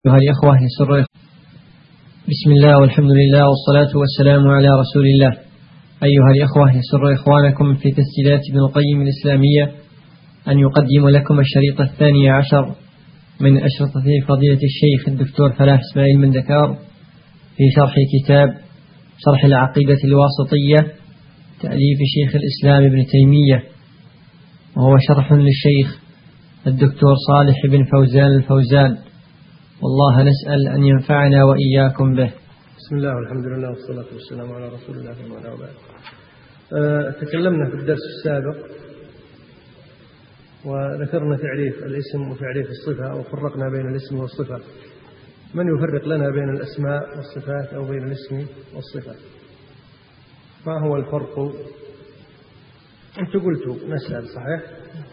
أيها الإخوة يسر بسم الله والحمد لله والصلاة والسلام على رسول الله. أيها الإخوة يسر إخوانكم في تسجيلات ابن القيم الإسلامية أن يقدم لكم الشريط 12 من أشرطة فضيلة الشيخ الدكتور فلاح إسماعيل من دكار في شرح كتاب شرح العقيدة الواسطية تأليف شيخ الإسلام ابن تيمية، وهو شرح للشيخ الدكتور صالح بن فوزان الفوزان، والله نسأل أن ينفعنا وإياكم به. بسم الله والحمد لله والصلاة والسلام على رسول الله وعلى آله. تكلمنا في الدرس السابق وذكرنا تعريف الاسم وتعريف الصفة، وفرقنا بين الاسم والصفة. من يفرق لنا بين الأسماء والصفات أو بين الاسم والصفة؟ ما هو الفرق؟ أنت قلتوا نسأل صحيح،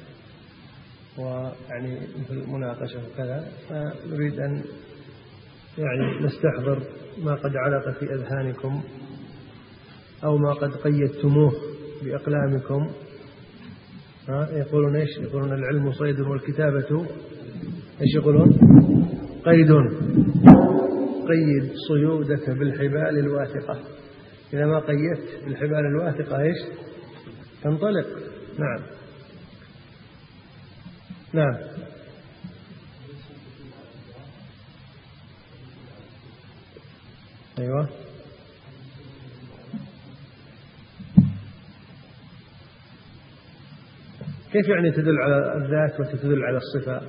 ويعني مثل مناقشة وكذا، فنريد أن يعني نستحضر ما قد علق في أذهانكم أو ما قد قيدتموه بأقلامكم. يقولون إيش؟ يقولون العلم صيد والكتابة إيش يقولون؟ قيد. قيد صيودك بالحبال الواثقة. إذا ما قيدت بالحبال الواثقة إيش؟ تنطلق. نعم نعم. أيوة. كيف يعني تدل على الذات وتدل على الصفة؟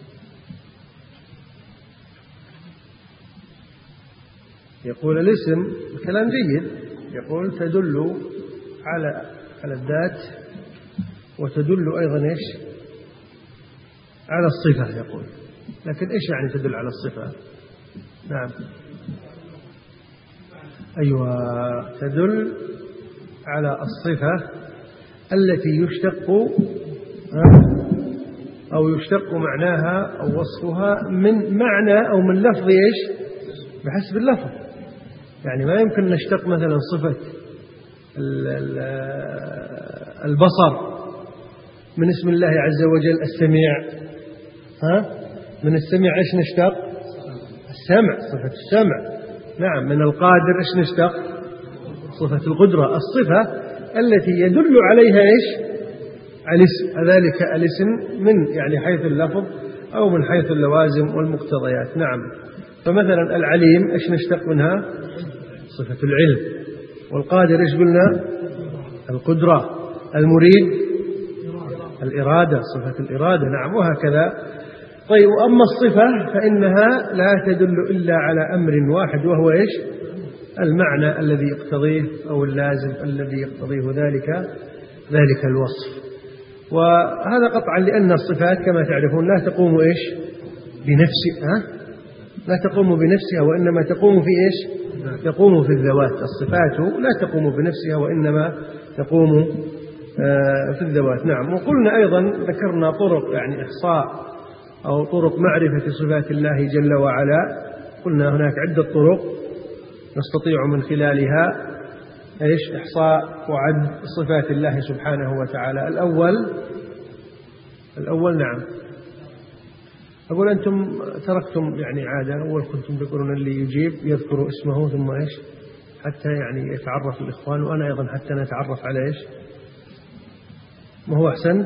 يقول الاسم كلام جيد، يقول تدل على الذات وتدل أيضا إيش؟ على الصفة. يقول لكن إيش يعني تدل على الصفة؟ نعم أيوة، تدل على الصفة التي يشتق أو يشتق معناها أو وصفها من معنى أو من لفظ إيش؟ بحسب اللفظ. يعني ما يمكن نشتق مثلا صفة البصر من اسم الله عز وجل السميع. من السميع إيش نشتق؟ السمع، صفة السمع. نعم. من القادر إيش نشتق؟ صفة القدرة. الصفة التي يدل عليها إيش؟ الاسم، ذلك الاسم من يعني حيث اللفظ أو من حيث اللوازم والمقتضيات. نعم. فمثلا العليم إيش نشتق منها؟ صفة العلم. والقادر إيش قلنا؟ القدرة. المريد الإرادة، صفة الإرادة. نعم. وهكذا. طيب، وأما الصفة فإنها لا تدل إلا على أمر واحد، وهو إيش؟ المعنى الذي يقتضيه أو اللازم الذي يقتضيه ذلك الوصف. وهذا قطعا لأن الصفات كما تعرفون لا تقوم إيش؟ بنفسها. لا تقوم بنفسها، وإنما تقوم في إيش؟ تقوم في الذوات. الصفات لا تقوم بنفسها وإنما تقوم في الذوات. نعم. وقلنا أيضا ذكرنا طرق يعني إحصاء أو طرق معرفة صفات الله جل وعلا. قلنا هناك عدة طرق نستطيع من خلالها إيش؟ إحصاء وعد صفات الله سبحانه وتعالى. الأول نعم. أقول أنتم تركتم يعني عادة، أول كنتم تقولون اللي يجيب يذكر اسمه ثم إيش؟ حتى يعني يتعرف الإخوان، وأنا أيضا حتى نتعرف على إيش؟ ما هو أحسن؟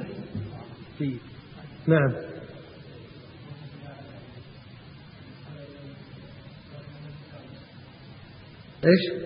نعم. إيش؟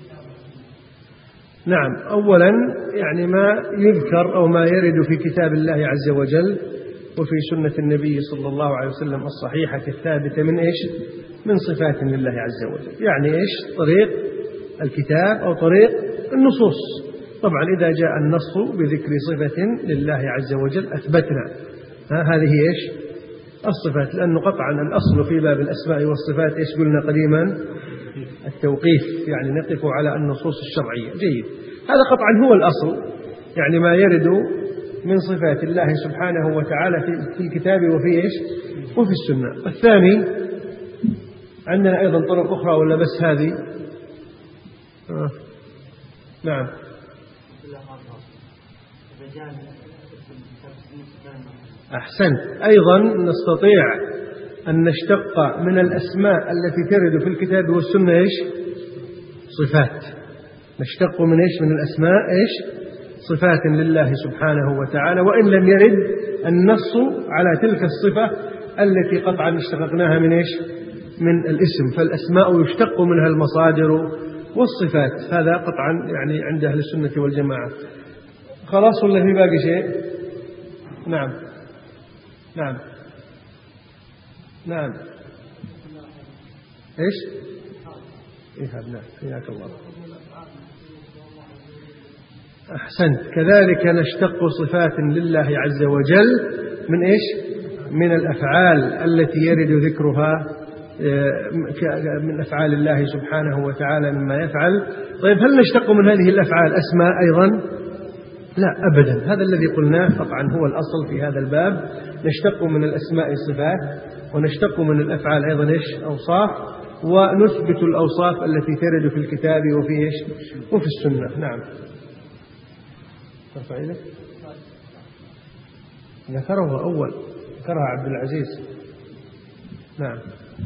نعم. أولا يعني ما يذكر أو ما يرد في كتاب الله عز وجل وفي سنة النبي صلى الله عليه وسلم الصحيحة الثابتة من إيش؟ من صفات لله عز وجل. يعني إيش؟ طريق الكتاب أو طريق النصوص. طبعا إذا جاء النص بذكر صفة لله عز وجل أثبتنا هذه إيش؟ الصفات، لأنه قطعا الأصل في باب الأسماء والصفات إيش قلنا قديما؟ التوقيف، يعني نقف على النصوص الشرعية. جيد. هذا قطعا هو الأصل، يعني ما يرد من صفات الله سبحانه وتعالى في الكتاب وفي إيش؟ وفي السنة. الثاني عندنا أيضا طرق أخرى ولا بس هذه؟ نعم. أحسنت. أيضا نستطيع أن نشتق من الأسماء التي ترد في الكتاب والسنة إيش؟ صفات. نشتق من إيش؟ من الأسماء إيش؟ صفات لله سبحانه وتعالى، وإن لم يرد النص على تلك الصفة التي قطعا اشتققناها من إيش؟ من الاسم. فالأسماء يشتق منها المصادر والصفات، هذا قطعا يعني عند أهل السنة والجماعة. خلاص ولا في باقي شيء؟ نعم نعم نعم. إيش؟ إيه نعم، حياك الله. أحسنت. كذلك نشتق صفات لله عز وجل من إيش؟ من الأفعال التي يرد ذكرها من أفعال الله سبحانه وتعالى مما يفعل. طيب هل نشتق من هذه الأفعال أسماء أيضا؟ لا أبدا. هذا الذي قلناه قطعا هو الأصل في هذا الباب. نشتق من الأسماء صفات، ونشتق من الأفعال أيضا إيش؟ أوصاف، ونثبت الأوصاف التي ترد في الكتاب وفي إيش؟ وفي السنة. نعم. ترفع إيدك. ذكره أول، ذكرها عبد العزيز. نعم.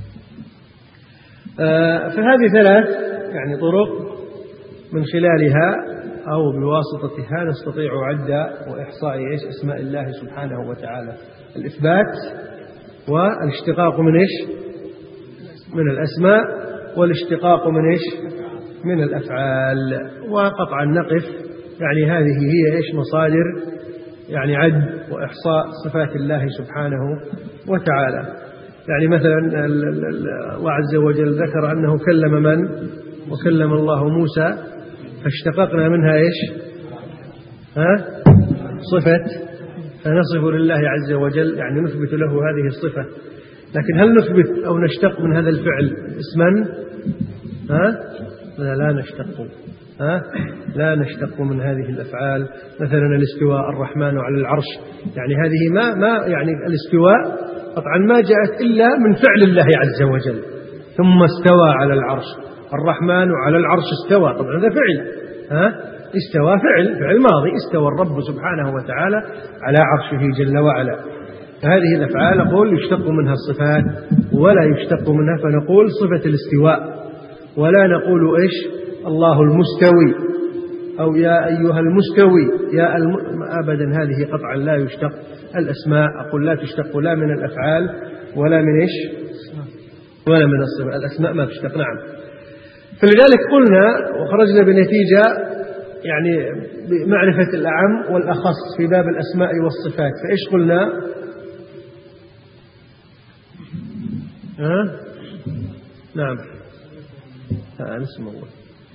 فهذه ثلاث يعني طرق من خلالها أو بواسطتها نستطيع عد وإحصاء إيش؟ أسماء الله سبحانه وتعالى. الإثبات والاشتقاق من إيش؟ من الأسماء، والاشتقاق من إيش؟ من الأفعال. وقطعا نقف يعني هذه هي إيش؟ مصادر يعني عد وإحصاء صفات الله سبحانه وتعالى. يعني مثلا الله عز وجل ذكر أنه كلم من؟ وكلم الله موسى، فاشتققنا منها إيش؟ صفة، فنصف لله عز وجل يعني نثبت له هذه الصفة. لكن هل نثبت أو نشتق من هذا الفعل اسما؟ لا نشتق. لا نشتق من هذه الأفعال. مثلا الاستواء، الرحمن على العرش، يعني هذه ما يعني الاستواء قطعا ما جاءت إلا من فعل الله عز وجل. ثم استوى على العرش، الرحمن على العرش استوى، طبعا هذا فعل. استوى فعل ماضي، استوى الرب سبحانه وتعالى على عرشه جل وعلا. هذه الأفعال نقول يشتق منها الصفات ولا يشتق منها، فنقول صفة الاستواء، ولا نقول إيش؟ الله المستوي أو يا أيها المستوي أبدا. هذه قطعا لا يشتق. الأسماء أقول لا تشتق لا من الأفعال ولا من إيش؟ ولا من الصفات. الأسماء ما تشتق. نعم. فلذلك قلنا وخرجنا بنتيجة يعني بمعرفة الأعم والأخص في باب الأسماء والصفات. فإيش قلنا؟ نعم. نسمع الله.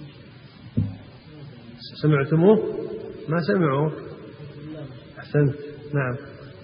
سمعتموه؟ ما سمعوا؟ أحسنت. نعم.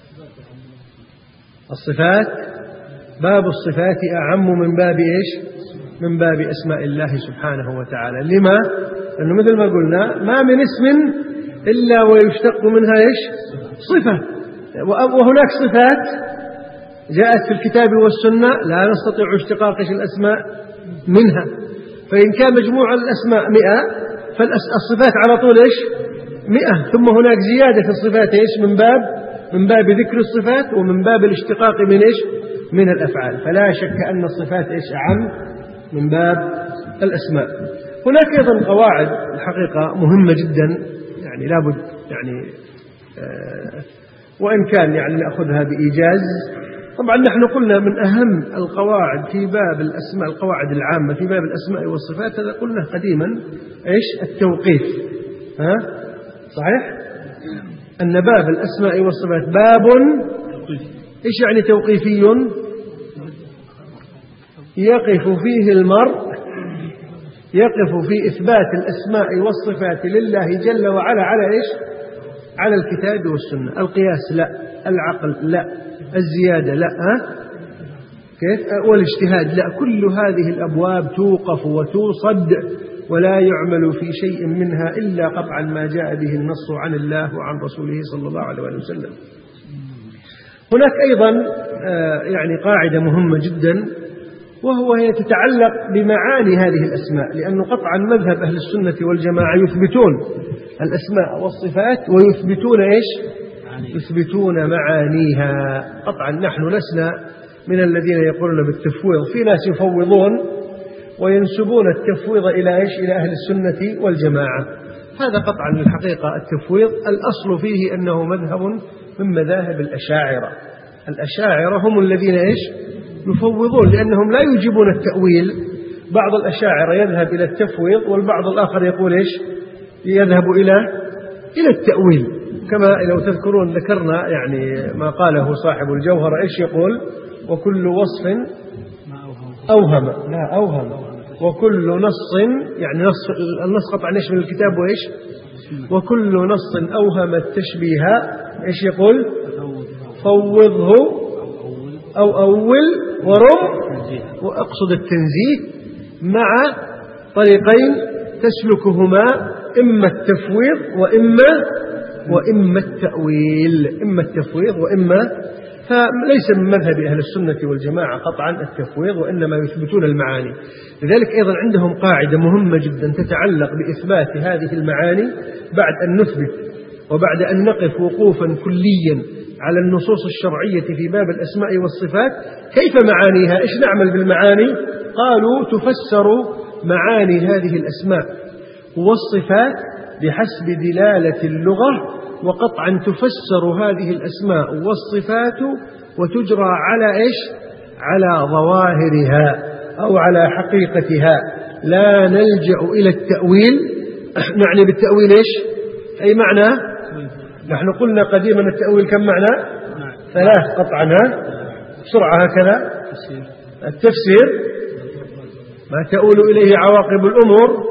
الصفات، باب الصفات أعم من باب إيش؟ من باب أسماء الله سبحانه وتعالى. لما؟ لأنه مثل ما قلنا ما من اسم إلا ويشتق منها إيش؟ صفة. وهناك صفات جاءت في الكتاب والسنة لا نستطيع اشتقاق الأسماء منها. فإن كان مجموع الأسماء 100 فالصفات على طول إيش؟ 100. ثم هناك زيادة في الصفات إيش؟ من باب ذكر الصفات ومن باب الاشتقاق من إيش؟ من الأفعال. فلا شك أن الصفات إيش؟ أعم من باب الأسماء. هناك أيضا قواعد الحقيقة مهمة جدا يعني لابد يعني وإن كان يعني نأخذها بإيجاز. طبعا نحن قلنا من أهم القواعد في باب الأسماء، القواعد العامة في باب الأسماء والصفات، هذا قلنا قديما إيش؟ التوقيف. صحيح؟ أن باب الأسماء والصفات باب إيش يعني توقيفي؟ يقف فيه المرء، يقف في إثبات الأسماء والصفات لله جل وعلا على إيش؟ على الكتاب والسنة. القياس لا، العقل لا، الزيادة لا، كيف؟ والاجتهاد لا. كل هذه الأبواب توقف وتوصد ولا يعمل في شيء منها إلا قطعا ما جاء به النص عن الله وعن رسوله صلى الله عليه وسلم. هناك أيضا يعني قاعدة مهمة جدا، وهي تتعلق بمعاني هذه الأسماء، لأنه قطعا مذهب أهل السنة والجماعة يثبتون الأسماء والصفات ويثبتون إيش؟ يثبتون معانيها. قطعا نحن من الذين يقولون بالتفويض. في ناس يفوضون وينسبون التفويض إلى إيش؟ إلى أهل السنة والجماعة. هذا قطعا الحقيقة التفويض الأصل فيه أنه مذهب من مذاهب الأشاعرة. الأشاعرة هم الذين إيش؟ يفوضون، لأنهم لا يجيبون التأويل. بعض الأشاعرة يذهب إلى التفويض، والبعض الآخر يقول إيش؟ يذهب إلى التأويل. كما لو تذكرون ذكرنا يعني ما قاله صاحب الجوهر، إيش يقول؟ وكل وصف أوهم، لا أوهم، وكل نص، يعني النص قطعا إيش من الكتاب وإيش؟ وكل نص أوهم التشبيه، إيش يقول؟ فوضه أو أول ورم، وأقصد التنزيه مع طريقين تسلكهما، إما التفويض وإما التأويل، إما التفويض وإما. فليس من مذهب أهل السنة والجماعة قطعا التفويض، وإنما يثبتون المعاني. لذلك أيضا عندهم قاعدة مهمة جدا تتعلق بإثبات هذه المعاني بعد أن نثبت وبعد أن نقف وقوفا كليا على النصوص الشرعية في باب الأسماء والصفات. كيف معانيها؟ إيش نعمل بالمعاني؟ قالوا تفسر معاني هذه الأسماء والصفات بحسب دلالة اللغة، وقطعا تفسر هذه الأسماء والصفات وتجرى على إيش؟ على ظواهرها أو على حقيقتها، لا نلجأ إلى التأويل. نعني بالتأويل إيش؟ أي معنى؟ نحن قلنا قديما التأويل كم معنى؟ 3 قطعا. بسرعة هكذا. التفسير ما تؤول إليه عواقب الأمور،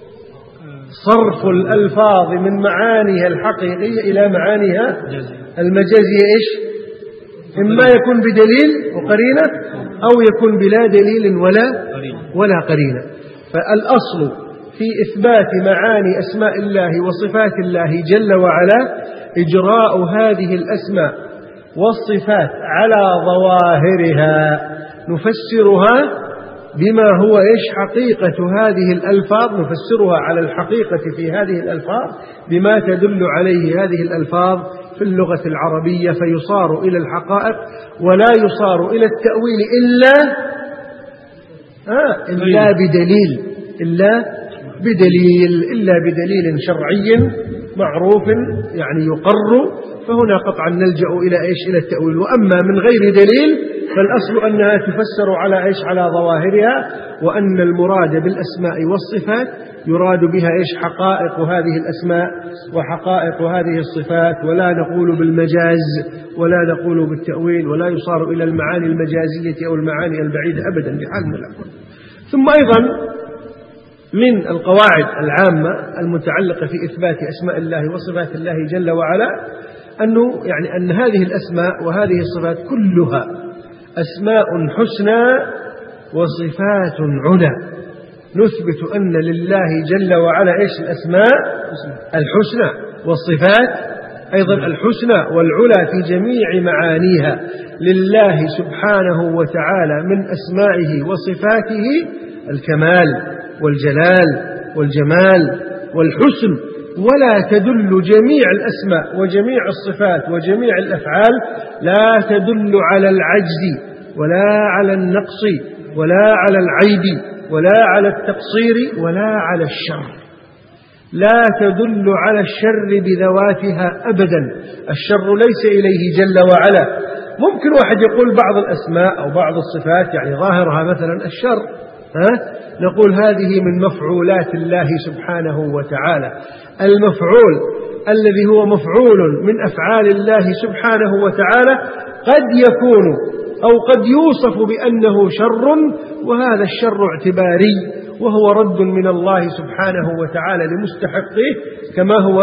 صرف الألفاظ من معانيها الحقيقية إلى معانيها المجازية. إيش؟ إما يكون بدليل وقرينة، أو يكون بلا دليل ولا قرينة. فالأصل في إثبات معاني أسماء الله وصفات الله جل وعلا إجراء هذه الأسماء والصفات على ظواهرها، نفسرها بما هو إيش؟ حقيقة هذه الألفاظ، نفسرها على الحقيقة في هذه الألفاظ بما تدل عليه هذه الألفاظ في اللغة العربية، فيصار إلى الحقائق ولا يصار إلى التأويل إلا بدليل شرعي معروف يعني يقر. فهنا قطعا نلجأ إلى إيش؟ إلى التأويل. وأما من غير دليل فالأصل أنها تفسر على إيش؟ على ظواهرها، وأن المراد بالأسماء والصفات يراد بها إيش؟ حقائق هذه الأسماء وحقائق هذه الصفات، ولا نقول بالمجاز ولا نقول بالتأويل، ولا يصار إلى المعاني المجازية أو المعاني البعيدة أبدا بحال من الأحوال. ثم أيضا من القواعد العامة المتعلقة في إثبات أسماء الله وصفات الله جل وعلا أن هذه الأسماء وهذه الصفات كلها أسماء حسنى وصفات علا. نثبت أن لله جل وعلا إيش؟ الأسماء الحسنى والصفات أيضا الحسنى والعلا في جميع معانيها. لله سبحانه وتعالى من أسمائه وصفاته الكمال والجلال والجمال والحسن، ولا تدل جميع الأسماء وجميع الصفات وجميع الأفعال لا تدل على العجز ولا على النقص ولا على العيب ولا على التقصير ولا على الشر. لا تدل على الشر بذواتها أبدا. الشر ليس إليه جل وعلا. ممكن واحد يقول بعض الأسماء أو بعض الصفات يعني ظاهرها مثلا الشر، نقول هذه من مفعولات الله سبحانه وتعالى. المفعول الذي هو مفعول من أفعال الله سبحانه وتعالى قد يكون أو قد يوصف بأنه شر، وهذا الشر اعتباري، وهو رد من الله سبحانه وتعالى لمستحقه، كما هو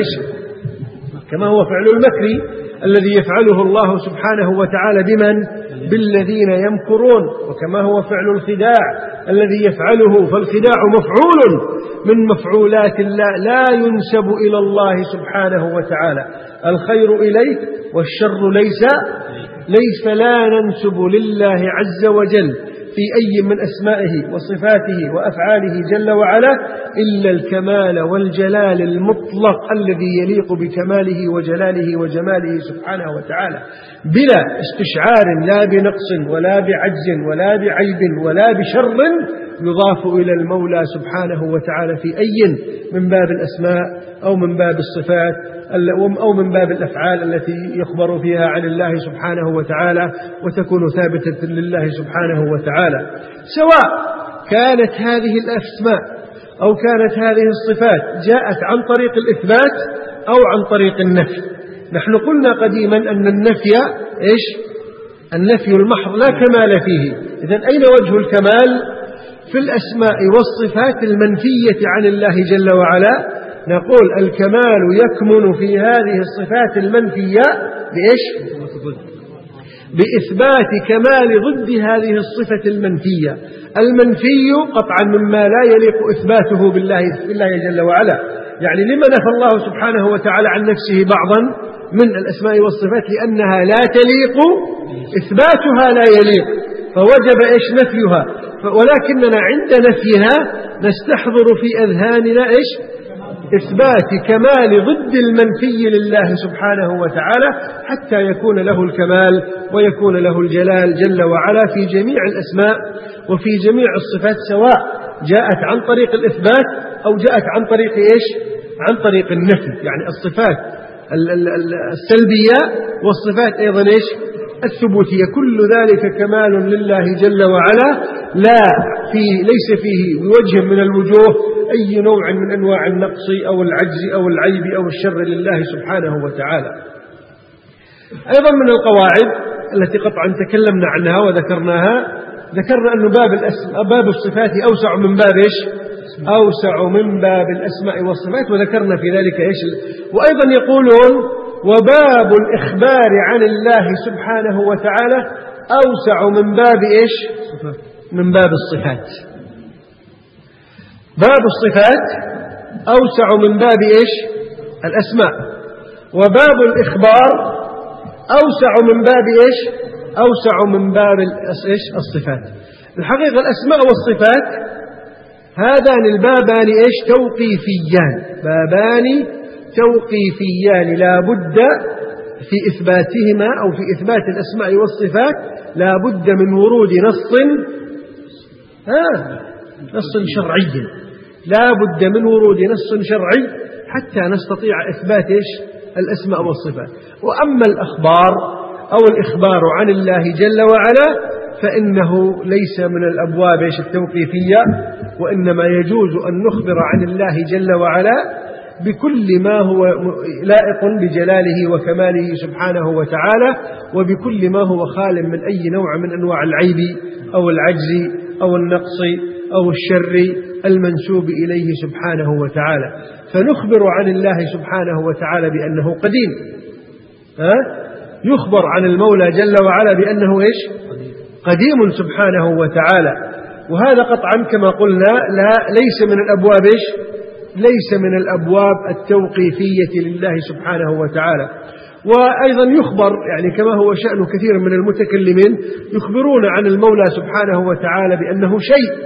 فعل المكر الذي يفعله الله سبحانه وتعالى بمن؟ بالذين يمكرون. وكما هو فعل الخداع الذي يفعله، فالخداع مفعول من مفعولات الله لا ينسب إلى الله سبحانه وتعالى. الخير إليك والشر ليس لا ننسب لله عز وجل في أي من أسمائه وصفاته وأفعاله جل وعلا إلا الكمال والجلال المطلق الذي يليق بكماله وجلاله وجماله سبحانه وتعالى، بلا استشعار لا بنقص ولا بعجز ولا بعيب ولا بشر يضاف إلى المولى سبحانه وتعالى في أي من باب الأسماء أو من باب الصفات أو من باب الأفعال التي يخبر فيها عن الله سبحانه وتعالى وتكون ثابتة لله سبحانه وتعالى، سواء كانت هذه الأسماء أو كانت هذه الصفات جاءت عن طريق الإثبات أو عن طريق النفي. نحن قلنا قديما أن النفي النفي المحض لا كمال فيه. إذن أين وجه الكمال؟ في الأسماء والصفات المنفية عن الله جل وعلا. نقول الكمال يكمن في هذه الصفات المنفية بإثبات كمال ضد هذه الصفة المنفية. المنفي قطعا مما لا يليق إثباته بالله جل وعلا. يعني لما نفى الله سبحانه وتعالى عن نفسه بعضا من الأسماء والصفات؟ لأنها لا تليق، إثباتها لا يليق، فوجب نفيها. ولكننا عند نفيها نستحضر في أذهاننا إثبات كمال ضد المنفي لله سبحانه وتعالى حتى يكون له الكمال ويكون له الجلال جل وعلا في جميع الأسماء وفي جميع الصفات، سواء جاءت عن طريق الإثبات أو جاءت عن طريق عن طريق النفي. يعني الصفات السلبية والصفات أيضا الثبوتية، كل ذلك كمال لله جل وعلا ليس فيه بوجه من الوجوه أي نوع من أنواع النقص أو العجز أو العيب أو الشر لله سبحانه وتعالى. أيضا من القواعد التي قطعا تكلمنا عنها وذكرناها، ذكرنا أن باب الصفات أوسع من باب أوسع من باب الأسماء والصفات، وذكرنا في ذلك وأيضا يقولون وباب الإخبار عن الله سبحانه وتعالى أوسع من باب من باب الصفات. باب الصفات أوسع من باب الأسماء، وباب الإخبار أوسع من باب أوسع من باب الصفات. الحقيقة الأسماء والصفات هذان البابان توقيفيان، بابان توقيفيان لا بد في إثباتهما أو في إثبات الأسماء والصفات لا بد من ورود نص شرعي، لا بد من ورود نص شرعي حتى نستطيع إثبات الأسماء والصفات. وأما الأخبار أو الإخبار عن الله جل وعلا فإنه ليس من الأبواب التوقيفية، وإنما يجوز أن نخبر عن الله جل وعلا بكل ما هو لائق بجلاله وكماله سبحانه وتعالى، وبكل ما هو خال من أي نوع من أنواع العيب أو العجز أو النقص أو الشر المنسوب إليه سبحانه وتعالى. فنخبر عن الله سبحانه وتعالى بأنه قديم، يخبر عن المولى جل وعلا بأنه قديم سبحانه وتعالى. وهذا قطعا كما قلنا ليس من الأبواب التوقيفية لله سبحانه وتعالى. وأيضا يخبر يعني كما هو شأن كثير من المتكلمين يخبرون عن المولى سبحانه وتعالى بأنه شيء،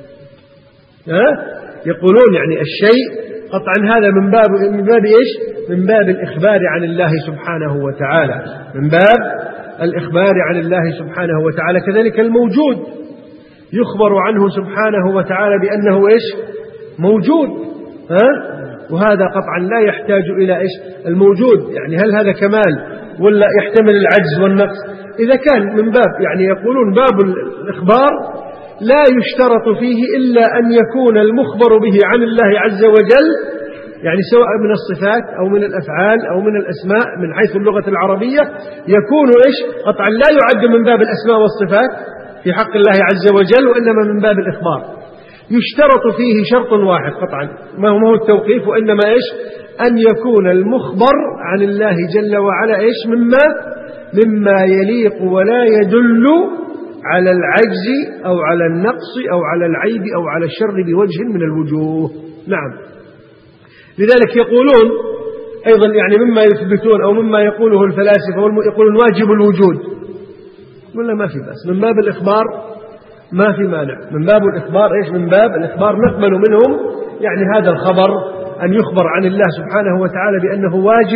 يقولون يعني الشيء قطعا هذا من باب الإخبار عن الله سبحانه وتعالى، من باب الإخبار عن الله سبحانه وتعالى. كذلك الموجود يخبر عنه سبحانه وتعالى بأنه موجود، وهذا قطعا لا يحتاج إلى الموجود. يعني هل هذا كمال ولا يحتمل العجز والنقص؟ إذا كان من باب يعني يقولون باب الإخبار لا يشترط فيه إلا أن يكون المخبر به عن الله عز وجل، يعني سواء من الصفات أو من الأفعال أو من الأسماء من حيث اللغة العربية، يكون قطعا لا يعد من باب الأسماء والصفات في حق الله عز وجل، وإنما من باب الإخبار. يشترط فيه شرط واحد قطعا، ما هو التوقيف، وإنما أن يكون المخبر عن الله جل وعلا مما يليق ولا يدل على العجز أو على النقص أو على العيب أو على الشر بوجه من الوجوه. نعم، لذلك يقولون أيضا يعني مما يثبتون أو مما يقوله الفلاسفة يقولون واجب الوجود، ولا ما في بأس من باب الإخبار ما في مانع، من باب الإخبار. إيش من باب الإخبار؟ نقبل منهم يعني هذا الخبر أن يخبر عن الله سبحانه وتعالى بأنه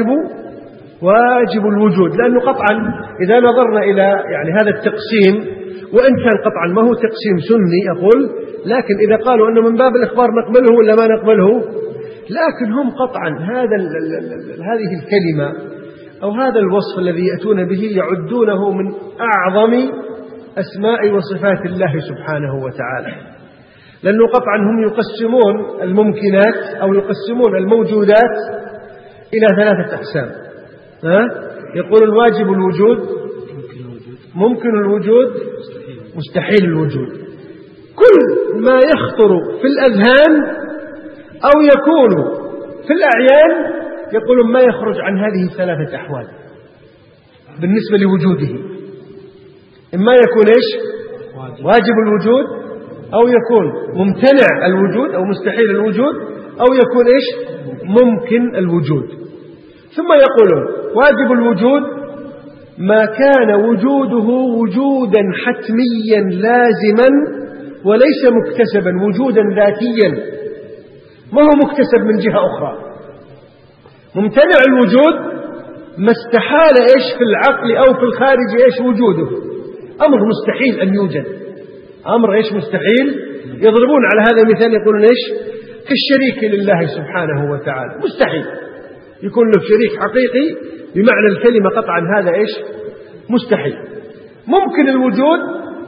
واجب الوجود، لأنه قطعا إذا نظرنا إلى يعني هذا التقسيم، وإن كان قطعا ما هو تقسيم سني أقول، لكن إذا قالوا أنه من باب الإخبار نقبله ولا ما نقبله، لكن هم قطعا هذه الكلمة أو هذا الوصف الذي يأتون به يعدونه من أعظم أسماء وصفات الله سبحانه وتعالى، لأنه قطعا هم يقسمون الممكنات أو يقسمون الموجودات إلى 3 أقسام. يقول الواجب الوجود، ممكن الوجود، مستحيل الوجود. كل ما يخطر في الأذهان أو يكون في الأعيان يقولون ما يخرج عن هذه 3 أحوال بالنسبة لوجوده، إما يكون إيش؟ واجب الوجود، أو يكون ممتنع الوجود أو مستحيل الوجود، أو يكون إيش؟ ممكن الوجود. ثم يقولون واجب الوجود ما كان وجوده وجودا حتميا لازما وليس مكتسبا وجودا ذاتيا، ما هو مكتسب من جهة أخرى. ممتنع الوجود ما استحال إيش في العقل أو في الخارج إيش وجوده، أمر مستحيل أن يوجد، أمر إيش مستحيل. يضربون على هذا المثال يقولون إيش؟ كالشريك لله سبحانه وتعالى، مستحيل يكون له شريك حقيقي بمعنى الكلمة قطعا، هذا إيش؟ مستحيل. ممكن الوجود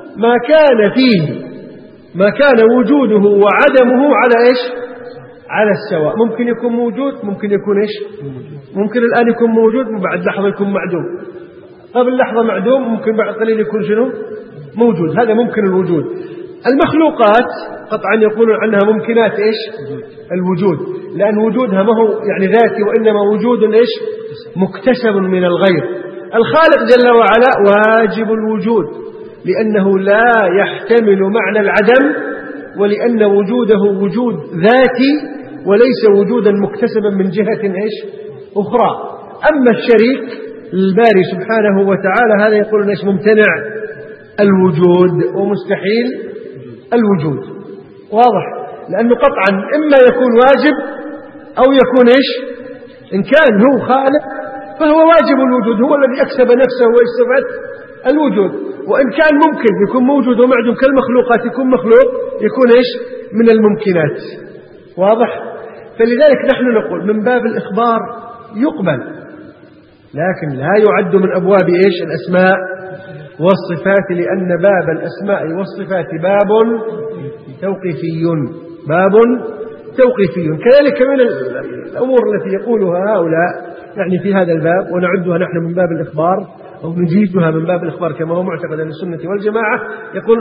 ما كان وجوده وعدمه على إيش؟ على السواء. ممكن يكون موجود، ممكن يكون إيش؟ ممكن الآن يكون موجود وبعد لحظة يكون معدوم، قبل لحظة معدوم، ممكن بعد قليل يكون شنو؟ موجود. هذا ممكن الوجود. المخلوقات قطعا يقولون عنها ممكنات إيش؟ الوجود، لأن وجودها ما هو يعني ذاتي، وإنما وجود إيش؟ مكتسب من الغير. الخالق جل وعلا واجب الوجود، لأنه لا يحتمل معنى العدم، ولأن وجوده وجود ذاتي وليس وجودا مكتسبا من جهة إيش؟ أخرى. أما الشريك الباري سبحانه وتعالى هذا يقول إيش؟ ممتنع الوجود ومستحيل الوجود. واضح؟ لأنه قطعا إما يكون واجب أو يكون إيش؟ إن كان هو خالق فهو واجب الوجود، هو الذي أكسب نفسه واستفاد الوجود. وإن كان ممكن يكون موجود ومعدوم كالمخلوقات، يكون مخلوق، يكون إيش؟ من الممكنات. واضح؟ فلذلك نحن نقول من باب الإخبار يقبل، لكن لا يعد من أبواب إيش؟ الأسماء والصفات، لأن باب الأسماء والصفات باب توقيفي. كذلك من الأمور التي يقولها هؤلاء يعني في هذا الباب ونعدها نحن من باب الإخبار أو نجيزها من باب الإخبار كما هو معتقد أهل السنة والجماعة، يقول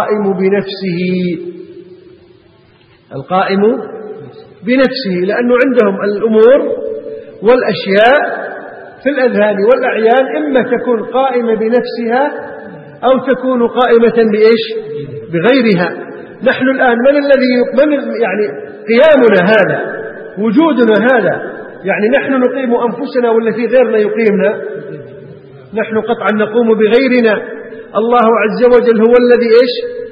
القائم بنفسه، لأنه عندهم الأمور والأشياء في الأذهان والأعيان إما تكون قائمة بنفسها أو تكون قائمة بإيش؟ بغيرها. نحن الآن من يعني قيامنا هذا، وجودنا هذا، يعني نحن نقيم أنفسنا ولا في غيرنا يقيمنا؟ نحن قطعا نقوم بغيرنا. الله عز وجل هو الذي إيش؟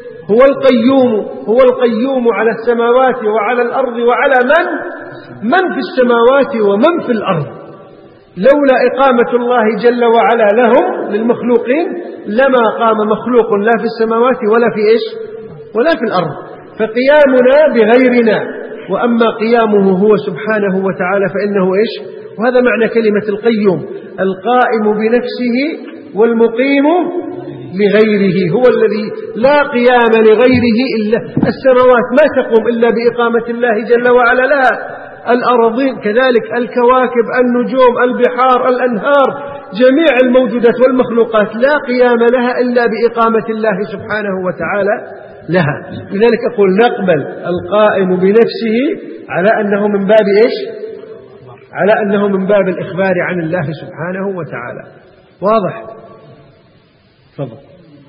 هو القيوم على السماوات وعلى الأرض وعلى من في السماوات ومن في الأرض. لولا إقامة الله جل وعلا لهم للمخلوقين لما قام مخلوق لا في السماوات ولا في إيش؟ ولا في الأرض. فقيامنا بغيرنا، وأما قيامه هو سبحانه وتعالى فإنه إيش؟ وهذا معنى كلمة القيوم، القائم بنفسه والمقيم لغيره، هو الذي لا قيام لغيره إلا. السماوات ما تقوم إلا بإقامة الله جل وعلا لها، الأراضين كذلك، الكواكب، النجوم، البحار، الأنهار، جميع الموجودات والمخلوقات لا قيام لها إلا بإقامة الله سبحانه وتعالى لها. لذلك أقول نقبل القائم بنفسه على أنه من باب إيش؟ على أنه من باب الإخبار عن الله سبحانه وتعالى. واضح؟ تفضل.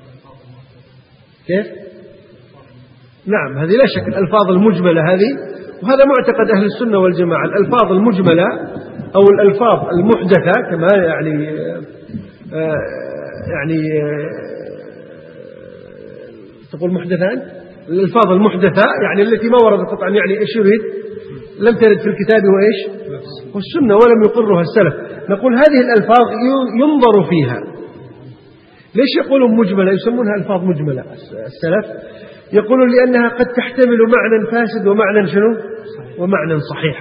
كيف؟ نعم، هذه لا شك الألفاظ المجملة هذه، وهذا معتقد أهل السنة والجماعة. الألفاظ المجملة أو الألفاظ المحدثة كما يعني تقول محدثان؟ الألفاظ المحدثة يعني التي ما وردت قطعا، يعني إيش يريد؟ لم ترد في الكتاب وإيش؟ والسنة ولم يقرها السلف. نقول هذه الألفاظ ينظر فيها. ليش يقولون مجملة؟ يسمونها ألفاظ مجملة السلف، يقولون لأنها قد تحتمل معنى فاسد ومعنى شنو؟ ومعنى صحيح.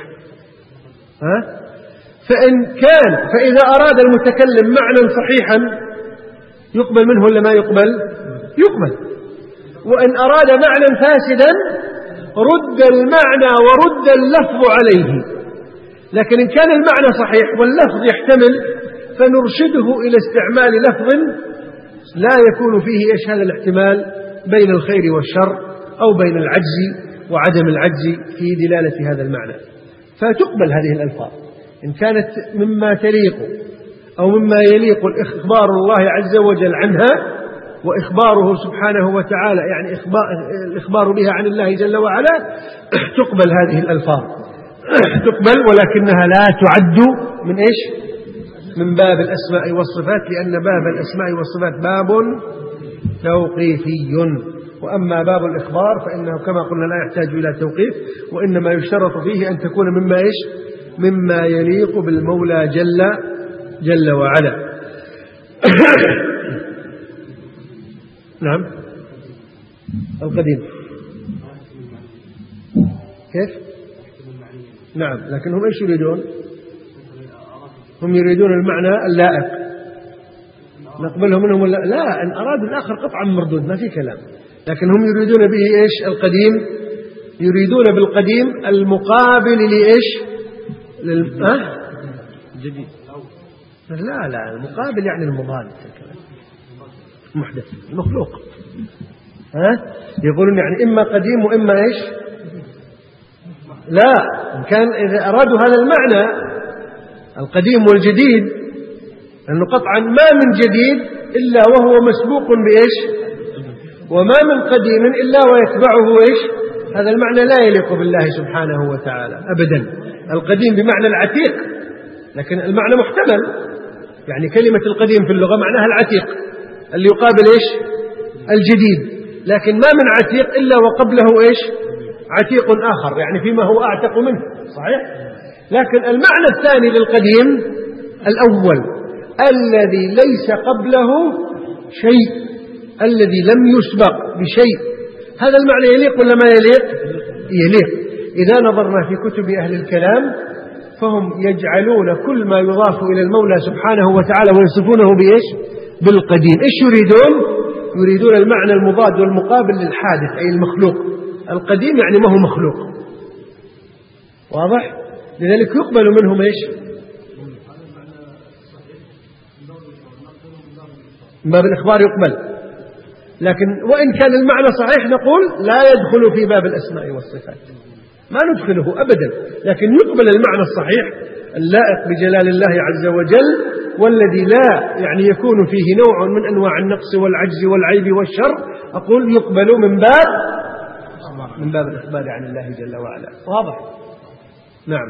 فإذا أراد المتكلم معنى صحيحا يقبل منه ولا ما يقبل؟ يقبل. وإن أراد معنى فاسدا رد المعنى ورد اللفظ عليه. لكن إن كان المعنى صحيح واللفظ يحتمل فنرشده إلى استعمال لفظ لا يكون فيه إيش هذا الاحتمال بين الخير والشر أو بين العجز وعدم العجز في دلالة هذا المعنى، فتقبل هذه الألفاظ إن كانت مما تليق أو مما يليق إخبار الله عز وجل عنها وإخباره سبحانه وتعالى، يعني الإخبار بها عن الله جل وعلا، تقبل هذه الألفاظ، تقبل، ولكنها لا تعد من إيش؟ من باب الأسماء والصفات، لأن باب الأسماء والصفات باب توقيفي، وأما باب الإخبار فإنه كما قلنا لا يحتاج إلى توقيف، وإنما يشترط فيه أن تكون مما إيش؟ مما يليق بالمولى جل وعلا. نعم. القديم كيف؟ نعم، لكن هم إيش يريدون؟ هم يريدون المعنى اللائق، نقبلهم منهم ولا لا؟ إن أرادوا الآخر قطعا مردود ما في كلام، لكن هم يريدون به إيش؟ القديم، يريدون بالقديم المقابل لإيش؟ جديد. لا المقابل يعني المضاد، محدث المخلوق. يقولون يعني إما قديم وإما إيش؟ لا، إن كان إذا أرادوا هذا المعنى القديم والجديد، لأنه قطعا ما من جديد إلا وهو مسبوق بإيش؟ وما من قديم إلا ويتبعه إيش؟ هذا المعنى لا يليق بالله سبحانه وتعالى أبدا. القديم بمعنى العتيق، لكن المعنى محتمل، يعني كلمة القديم في اللغة معناها العتيق اللي يقابل إيش؟ الجديد، لكن ما من عتيق إلا وقبله إيش؟ عتيق آخر، يعني فيما هو أعتق منه، صحيح؟ لكن المعنى الثاني للقديم الأول الذي ليس قبله شيء، الذي لم يسبق بشيء، هذا المعنى يليق ولا ما يليق؟ يليق. إذا نظرنا في كتب أهل الكلام فهم يجعلون كل ما يضاف إلى المولى سبحانه وتعالى ويصفونه بإيش؟ بالقديم. إيش يريدون؟ يريدون المعنى المضاد والمقابل للحادث أي المخلوق. القديم يعني ما هو مخلوق، واضح؟ لذلك يقبل منهم إيش؟ من باب الإخبار يقبل، لكن وإن كان المعنى صحيح نقول لا يدخل في باب الأسماء والصفات، ما ندخله أبدا، لكن يقبل المعنى الصحيح اللائق بجلال الله عز وجل، والذي لا يعني يكون فيه نوع من أنواع النقص والعجز والعيب والشر، أقول يقبل من باب الإخبار عن الله جل وعلا. واضح؟ نعم.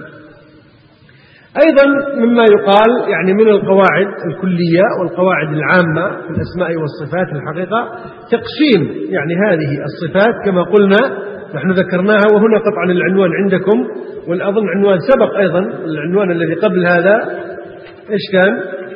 أيضا مما يقال يعني من القواعد الكلية والقواعد العامة في الأسماء والصفات الحقيقة تقسيم يعني هذه الصفات كما قلنا نحن ذكرناها، وهنا قطعا العنوان عندكم، والأظن عنوان سبق أيضا، العنوان الذي قبل هذا إيش كان؟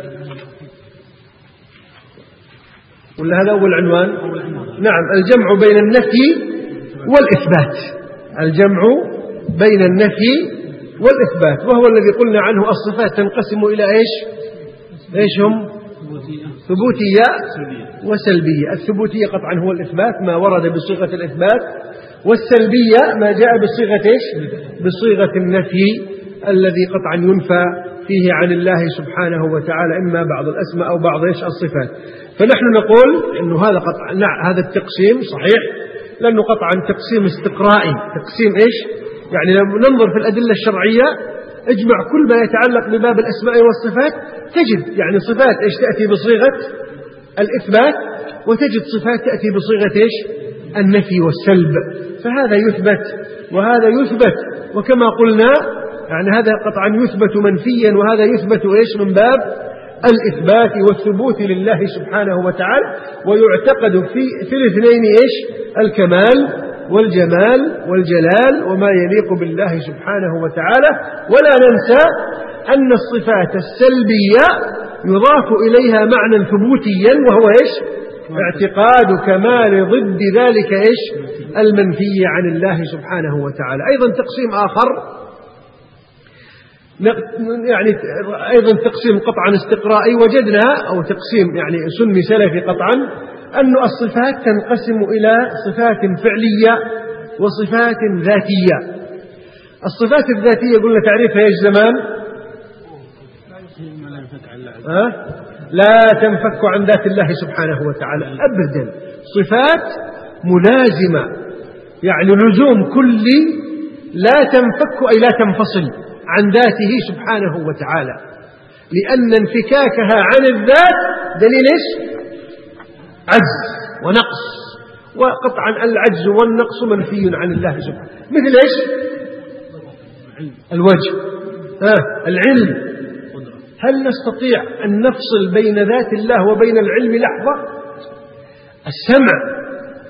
ولا هذا أول عنوان؟ نعم، الجمع بين النفي والإثبات، الجمع بين النفي والإثبات، وهو الذي قلنا عنه الصفات تنقسم إلى إيش هم؟ ثبوتية وسلبية. الثبوتية قطعا هو الإثبات ما ورد بصيغة الإثبات، والسلبية ما جاء بصيغة إيش؟ بصيغة النفي الذي قطعا ينفى فيه عن الله سبحانه وتعالى إما بعض الأسماء أو بعض إيش؟ الصفات. فنحن نقول إنه هذا قطعا هذا التقسيم صحيح، لأنه قطعا تقسيم استقرائي، تقسيم إيش؟ يعني لما ننظر في الأدلة الشرعية اجمع كل ما يتعلق بباب الأسماء والصفات تجد يعني صفات إيش؟ تأتي بصيغة الإثبات، وتجد صفات تأتي بصيغة إيش؟ النفي والسلب، فهذا يثبت وهذا يثبت، وكما قلنا يعني هذا قطعا يثبت منفيا وهذا يثبت إيش؟ من باب الإثبات والثبوت لله سبحانه وتعالى، ويعتقد في الاثنين الكمال والجمال والجلال وما يليق بالله سبحانه وتعالى. ولا ننسى أن الصفات السلبية يضاف إليها معنى ثبوتيا، وهو اعتقاد كمال ضد ذلك المنفي عن الله سبحانه وتعالى. أيضا تقسيم آخر، يعني أيضا تقسيم قطعا استقرائي وجدنا، أو تقسيم يعني سني سلفي قطعا، أن الصفات تنقسم إلى صفات فعلية وصفات ذاتية. الصفات الذاتية قلنا تعريفها ايش زمان؟ لا تنفك عن ذات الله سبحانه وتعالى أبدا، صفات ملازمة، يعني لزوم كلي لا تنفك أي لا تنفصل عن ذاته سبحانه وتعالى، لأن انفكاكها عن الذات دليل عجز ونقص، وقطعا العجز والنقص منفي عن الله سبحانه. مثل الوجه، العلم. هل نستطيع أن نفصل بين ذات الله وبين العلم لحظة؟ السمع،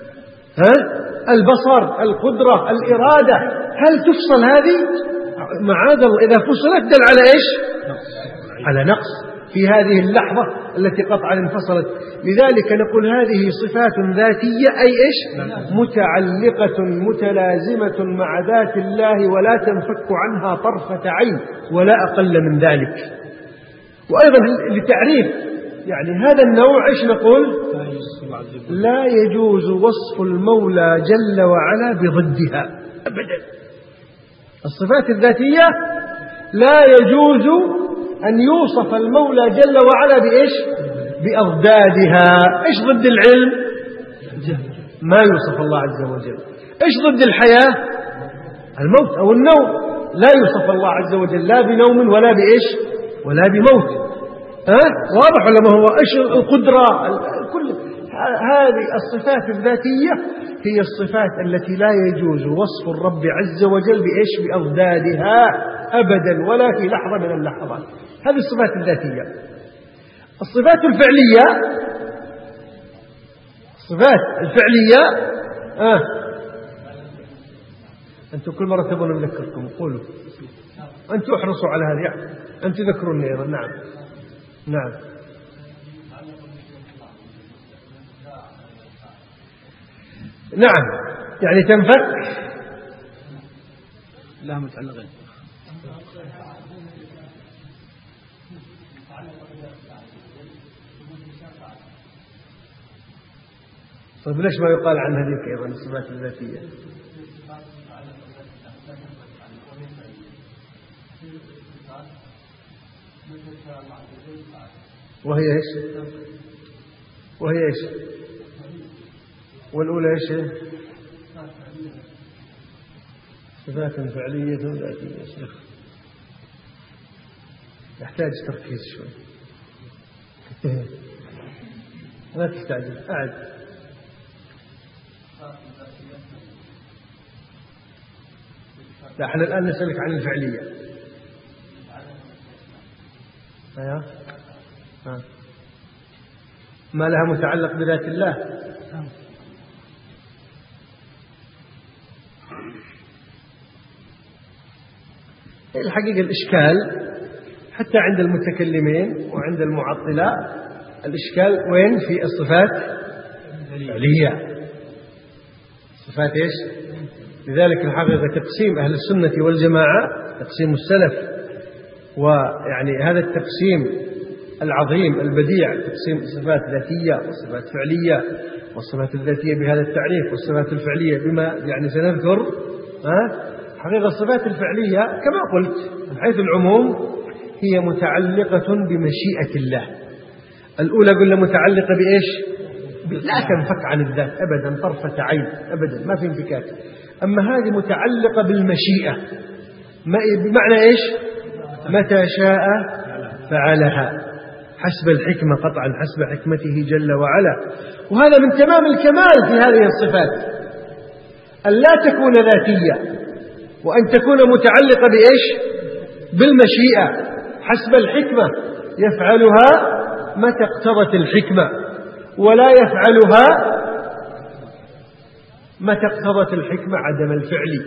البصر، القدرة، الإرادة، هل تفصل هذه؟ معاذ الله، إذا فصلت دل على على نقص في هذه اللحظة التي قطعا انفصلت. لذلك نقول هذه صفات ذاتية، أي متعلقة متلازمة مع ذات الله ولا تنفك عنها طرفة عين ولا أقل من ذلك. وأيضا لتعريف يعني هذا النوع نقول؟ لا يجوز وصف المولى جل وعلا بضدها أبدا. الصفات الذاتية لا يجوز أن يوصف المولى جل وعلا بأضدادها. إيش ضد العلم؟ ما يوصف الله عز وجل. إيش ضد الحياة؟ الموت أو النوم. لا يوصف الله عز وجل لا بنوم ولا بموت. واضح ولا ما هو؟ إيش القدرة؟ كل هذه الصفات الذاتية هي الصفات التي لا يجوز وصف الرب عز وجل بأضدادها أبدا ولا في لحظة من اللحظات. هذه الصفات الذاتية. الصفات الفعلية أنتم كل مرة تبون نذكركم، قولوا أنتم احرصوا على هذه، أنتم تذكروني أيضا. نعم يعني تنفك لا متعلقة. طيب ليش ما يقال عن هذيك أيضا الصفات الذاتية؟ وهي ايش؟ والأولى ايش؟ صفات فعلية ذاتية. شيخ يحتاج تركيز شوي. لا تستعجل، أعد. لا، احنا الآن نسألك عن الفعلية. ما لها متعلق بذات الله؟ الحقيقة الإشكال حتى عند المتكلمين وعند المعطلة، الإشكال وين؟ في الصفات الفعلية. الصفات ايش؟ لذلك الحقيقة تقسيم أهل السنة والجماعة، تقسيم السلف، ويعني هذا التقسيم العظيم البديع، تقسيم الصفات ذاتية والصفات فعلية، والصفات الذاتية بهذا التعريف، والصفات الفعلية بما يعني سنذكر. حقيقة الصفات الفعلية كما قلت من حيث العموم هي متعلقة بمشيئة الله. الأولى قلنا متعلقة بإيش؟ لا تنفك عن الذات أبدا طرفة عين أبدا، ما في انفكاك. أما هذه متعلقة بالمشيئة، بمعنى إيش؟ متى شاء فعلها حسب الحكمة، قطعا حسب حكمته جل وعلا. وهذا من تمام الكمال في هذه الصفات، أن لا تكون ذاتية، وأن تكون متعلقة بإيش؟ بالمشيئة حسب الحكمة، يفعلها متى اقتضت الحكمة، ولا يفعلها متى اقتضت الحكمة عدم الفعل.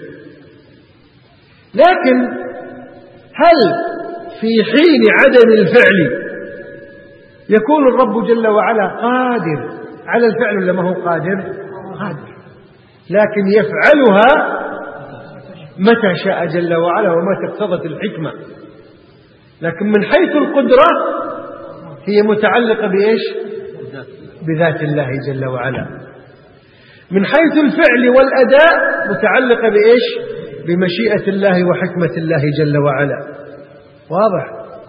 لكن هل في حين عدم الفعل يكون الرب جل وعلا قادر على الفعل ولا ما هو قادر؟ قادر، لكن يفعلها متى شاء جل وعلا ومتى اقتضت الحكمة. لكن من حيث القدرة هي متعلقة بإيش؟ بذات الله جل وعلا. من حيث الفعل والأداء متعلقة بإيش؟ بمشيئة الله وحكمة الله جل وعلا. واضح؟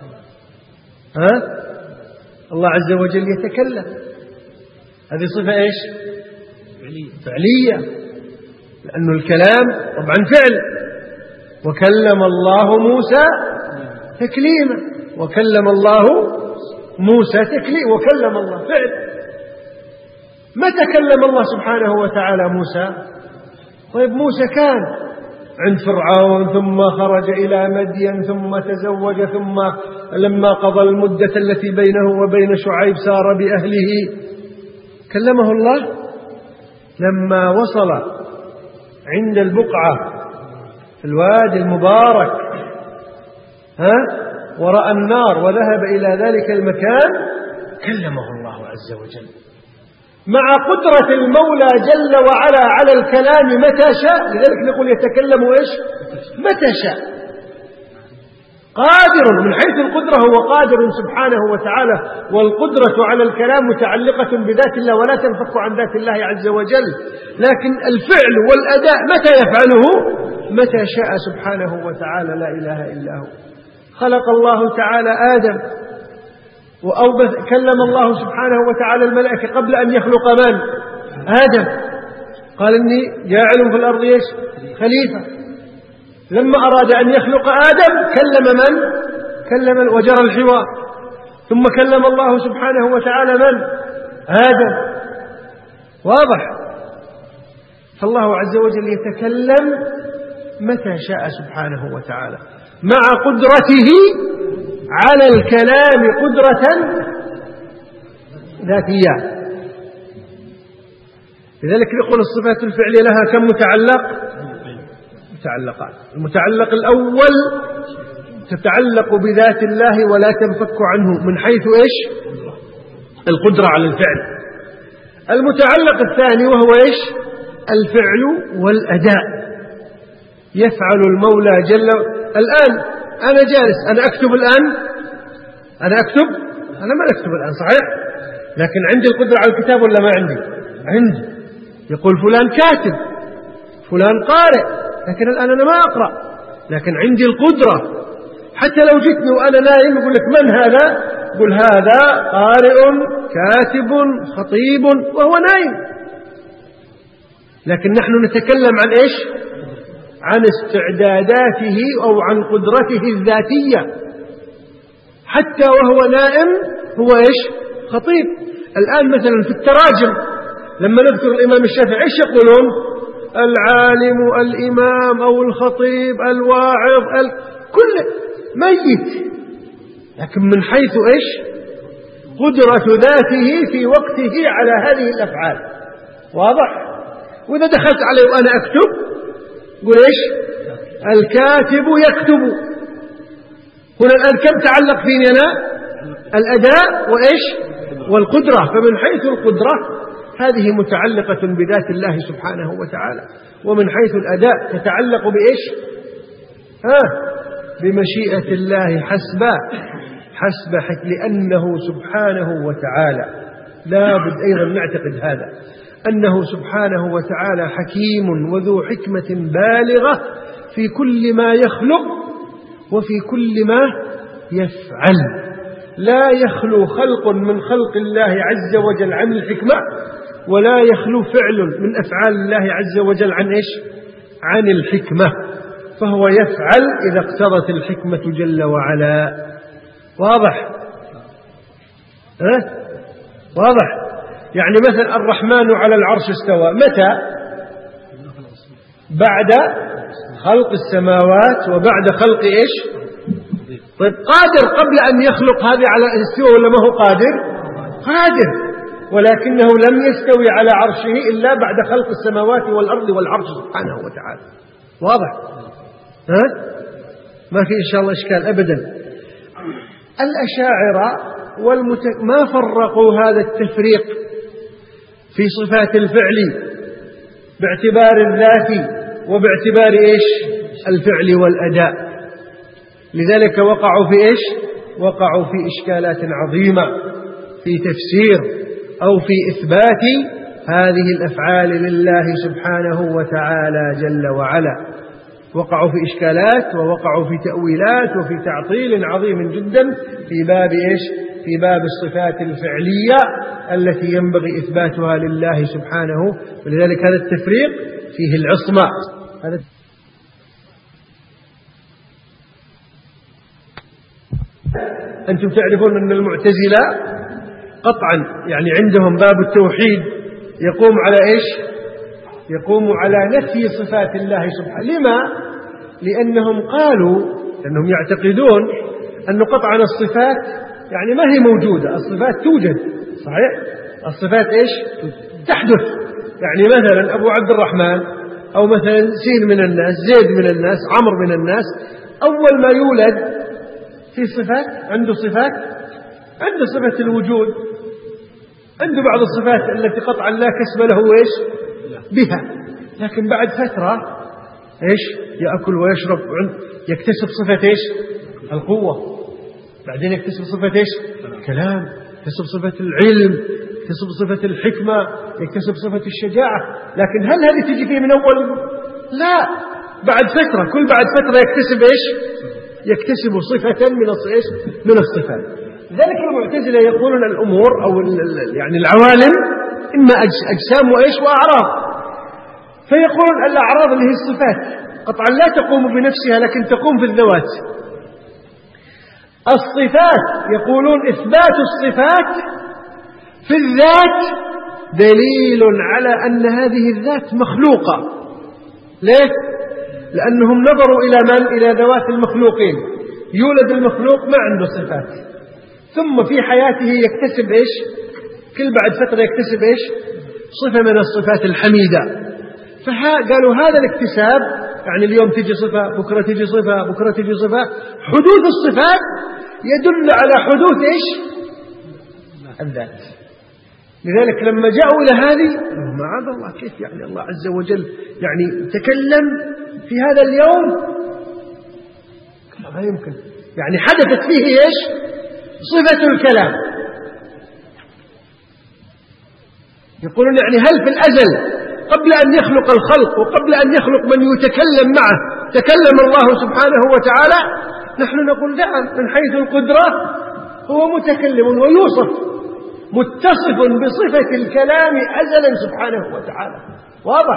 الله عز وجل يتكلم، هذه صفة إيش؟ فعلية، لأن الكلام طبعا فعل. وكلم الله موسى تكليما، وكلم الله موسى تكليما، وكلم الله فعل. متى كلم الله سبحانه وتعالى موسى؟ طيب موسى كان عند فرعون، ثم خرج إلى مدين، ثم تزوج، ثم لما قضى المدة التي بينه وبين شعيب سار بأهله. كلمه الله لما وصل عند البقعة في الوادي المبارك ورأى النار وذهب إلى ذلك المكان، كلمه الله عز وجل مع قدرة المولى جل وعلا على الكلام متى شاء. لذلك نقول يتكلم إيش؟ متى شاء. قادر، من حيث القدرة هو قادر سبحانه وتعالى، والقدرة على الكلام متعلقة بذات الله ولا تنفك عن ذات الله عز وجل. لكن الفعل والأداء متى يفعله؟ متى شاء سبحانه وتعالى، لا إله إلا هو. خلق الله تعالى آدم، كلم الله سبحانه وتعالى الملائكة قبل أن يخلق من؟ آدم. قال إني جاعل في الأرض إيش؟ خليفة. لما أراد أن يخلق آدم كلم من؟ كلم وجرى الحوار. ثم كلم الله سبحانه وتعالى من؟ آدم. واضح؟ فالله عز وجل يتكلم متى شاء سبحانه وتعالى، مع قدرته على الكلام قدرة ذاتية. لذلك يقول الصفات الفعلية لها كم متعلق؟ متعلقات. المتعلق الأول تتعلق بذات الله ولا تنفك عنه من حيث إيش؟ القدرة على الفعل. المتعلق الثاني وهو إيش؟ الفعل والأداء. يفعل المولى جل. الآن أنا جالس، أنا أكتب الآن، أنا أكتب، أنا ما أكتب الآن صحيح، لكن عندي القدرة على الكتاب ولا ما عندي؟ عندي. يقول فلان كاتب، فلان قارئ، لكن الآن أنا ما أقرأ، لكن عندي القدرة. حتى لو جئتني وأنا نايم يقول لك من هذا؟ قل هذا قارئ كاتب خطيب وهو نايم. لكن نحن نتكلم عن إيش؟ عن استعداداته أو عن قدرته الذاتية. حتى وهو نائم هو إيش؟ خطيب. الآن مثلا في التراجم لما نذكر الإمام الشافعي إيش يقولون؟ العالم، الإمام أو الخطيب، الواعظ، كل ميت. لكن من حيث إيش؟ قدرة ذاته في وقته على هذه الأفعال. واضح؟ وإذا دخلت عليه وأنا أكتب قل إيش؟ الكاتب يكتب. هنا الآن كم تعلق فيني أنا؟ الأداء وإيش؟ والقدرة. فمن حيث القدرة هذه متعلقة بذات الله سبحانه وتعالى، ومن حيث الأداء تتعلق بإيش؟ بمشيئة الله حسب لأنه سبحانه وتعالى لا بد أيضا نعتقد هذا، أنه سبحانه وتعالى حكيم وذو حكمة بالغة في كل ما يخلق وفي كل ما يفعل. لا يخلو خلق من خلق الله عز وجل عن الحكمة، ولا يخلو فعل من أفعال الله عز وجل عن إيش؟ عن الحكمة. فهو يفعل إذا اقتضت الحكمة جل وعلا. واضح؟ واضح؟ يعني مثلا الرحمن على العرش استوى متى؟ بعد خلق السماوات وبعد خلق إيش؟ طيب قادر قبل أن يخلق هذه على أن يستوى ولا ما هو قادر؟ قادر، ولكنه لم يستوي على عرشه إلا بعد خلق السماوات والأرض والعرش سبحانه وتعالى. واضح؟ ما في إن شاء الله إشكال أبدا. الأشاعرة ما فرقوا هذا التفريق في صفات الفعل باعتبار الذات وباعتبار الفعل والأداء. لذلك وقعوا في وقعوا في إشكالات عظيمة في تفسير أو في إثبات هذه الأفعال لله سبحانه وتعالى جل وعلا. وقعوا في إشكالات ووقعوا في تأويلات وفي تعطيل عظيم جدا في باب في باب الصفات الفعلية التي ينبغي إثباتها لله سبحانه. ولذلك هذا التفريق فيه العصمة. أنتم تعرفون أن المعتزلة قطعا يعني عندهم باب التوحيد يقوم على يقوم على نفي صفات الله سبحانه. لما؟ لأنهم قالوا أنهم يعتقدون أن قطعا الصفات يعني ما هي موجودة، الصفات توجد صحيح، الصفات تحدث. يعني مثلا أبو عبد الرحمن أو مثلا سين من الناس، زيد من الناس، عمرو من الناس، أول ما يولد في صفات، عنده صفات، عنده صفة الوجود، عنده بعض الصفات التي قطعا لا كسب له بها، لكن بعد فترة يأكل ويشرب يكتسب صفة القوة، بعدين يكتسب صفة الكلام، يكتسب صفة العلم، يكتسب صفة الحكمة، يكتسب صفة الشجاعة. لكن هل هذه تجي فيه من أول؟ لا، بعد فترة، كل بعد فترة يكتسب يكتسب صفة من الصفات. لذلك المعتزلة يقولون الأمور أو يعني العوالم إما أجسام وأعراض. فيقولون الأعراض اللي هي الصفات قطعا لا تقوم بنفسها لكن تقوم في الذوات. الصفات يقولون إثبات الصفات في الذات دليل على أن هذه الذات مخلوقة. ليه؟ لأنهم نظروا إلى من؟ إلى ذوات المخلوقين. يولد المخلوق ما عنده صفات، ثم في حياته يكتسب كل بعد فترة يكتسب صفة من الصفات الحميدة. فقالوا هذا الاكتساب يعني اليوم تجي صفة، بكرة تجي صفة، بكرة تجي صفة. حدوث الصفات يدل على حدوث الذات. لذلك لما جاءوا إلى هذه معاذ الله، كيف يعني الله عز وجل يعني تكلم في هذا اليوم؟ ما يمكن، يعني حدثت فيه صفة الكلام. يقولون يعني هل في الأزل قبل أن يخلق الخلق وقبل أن يخلق من يتكلم معه تكلم الله سبحانه وتعالى؟ نحن نقول نعم، من حيث القدرة هو متكلم ويوصف متصف بصفة الكلام أزلا سبحانه وتعالى. واضح؟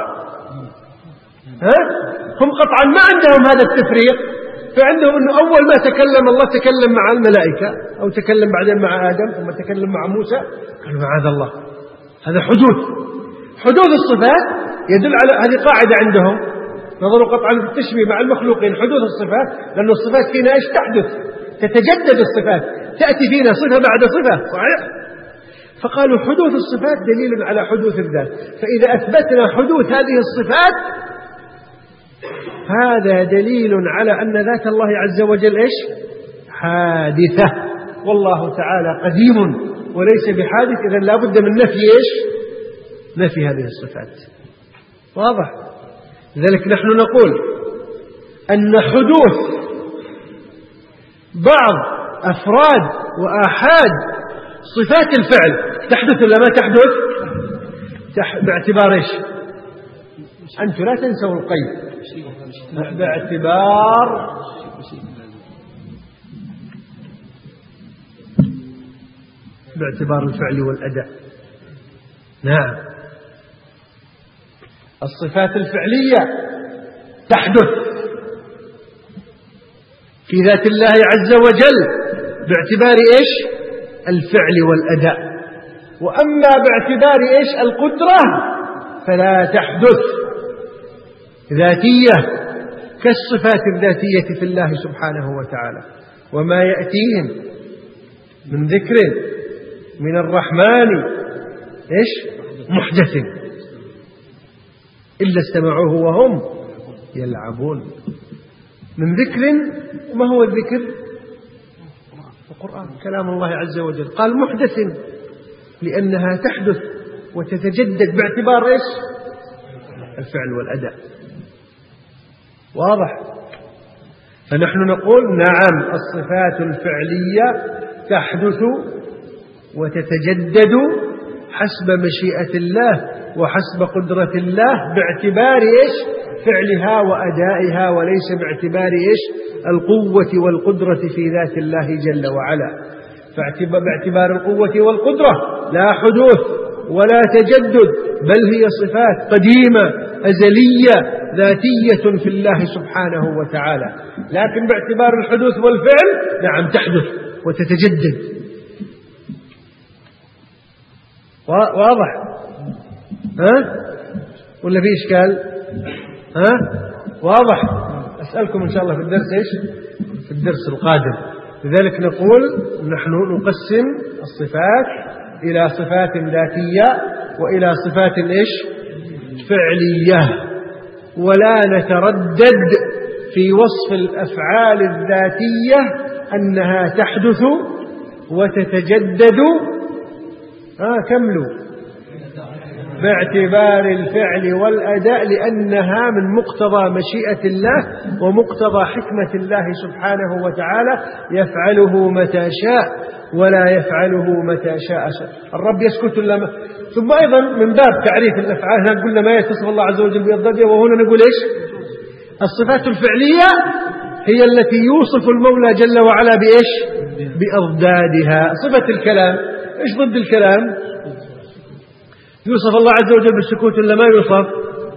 هم قطعا ما عندهم هذا التفريق، فعندهم أنه أول ما تكلم الله تكلم مع الملائكة أو تكلم بعدين مع آدم ثم تكلم مع موسى. قالوا معاذ الله، هذا حدوث الصفات يدل على هذه قاعدة عندهم، نظروا قطعا في التشبيه مع المخلوقين حدوث الصفات، لأن الصفات فينا تحدث، تتجدد الصفات، تأتي فينا صفة بعد صفة صحيح. فقالوا حدوث الصفات دليل على حدوث الذات، فإذا أثبتنا حدوث هذه الصفات هذا دليل على أن ذات الله عز وجل حادثة، والله تعالى قديم وليس بحادث. إذن لا بد من نفي هذه الصفات. واضح؟ لذلك نحن نقول أن حدوث بعض أفراد وآحاد صفات الفعل تحدث ولا ما تحدث؟ باعتبار أنتم لا تنسوا القيد، باعتبار الفعل والأداء. نعم، الصفات الفعلية تحدث في ذات الله عز وجل باعتبار الفعل والأداء، وأما باعتبار القدرة فلا تحدث ذاتية كالصفات الذاتية في الله سبحانه وتعالى. وما يأتيهم من ذكر من الرحمن إيش محدث إلا استمعوه وهم يلعبون. من ذكر، ما هو الذكر؟ القرآن كلام الله عز وجل. قال محدث لأنها تحدث وتتجدد باعتبار إيش الفعل والأداء. واضح؟ فنحن نقول نعم الصفات الفعلية تحدث وتتجدد حسب مشيئة الله وحسب قدرة الله باعتبار إيش فعلها وأدائها، وليس باعتبار إيش القوة والقدرة في ذات الله جل وعلا. باعتبار القوة والقدرة لا حدوث ولا تجدد، بل هي صفات قديمة أزلية ذاتية في الله سبحانه وتعالى. لكن باعتبار الحدوث والفعل نعم تحدث وتتجدد. واضح؟ ولا في إشكال؟ واضح؟ أسألكم إن شاء الله في الدرس إيش؟ في الدرس القادم. لذلك نقول نحن نقسم الصفات إلى صفات ذاتية وإلى صفات إيش فعلية، ولا نتردد في وصف الأفعال الذاتية أنها تحدث وتتجدد كملوا باعتبار الفعل والأداء، لأنها من مقتضى مشيئة الله ومقتضى حكمة الله سبحانه وتعالى، يفعله متى شاء ولا يفعله متى شاء. الرب يسكت لما. ثم أيضا من باب تعريف الأفعال هنا قلنا ما يتصف الله عز وجل بأضدادها، وهنا نقول إيش الصفات الفعلية هي التي يوصف المولى جل وعلا بإيش بأضدادها. صفة الكلام إيش ضد الكلام؟ يوصف الله عز وجل بالسكوت ولا ما يوصف؟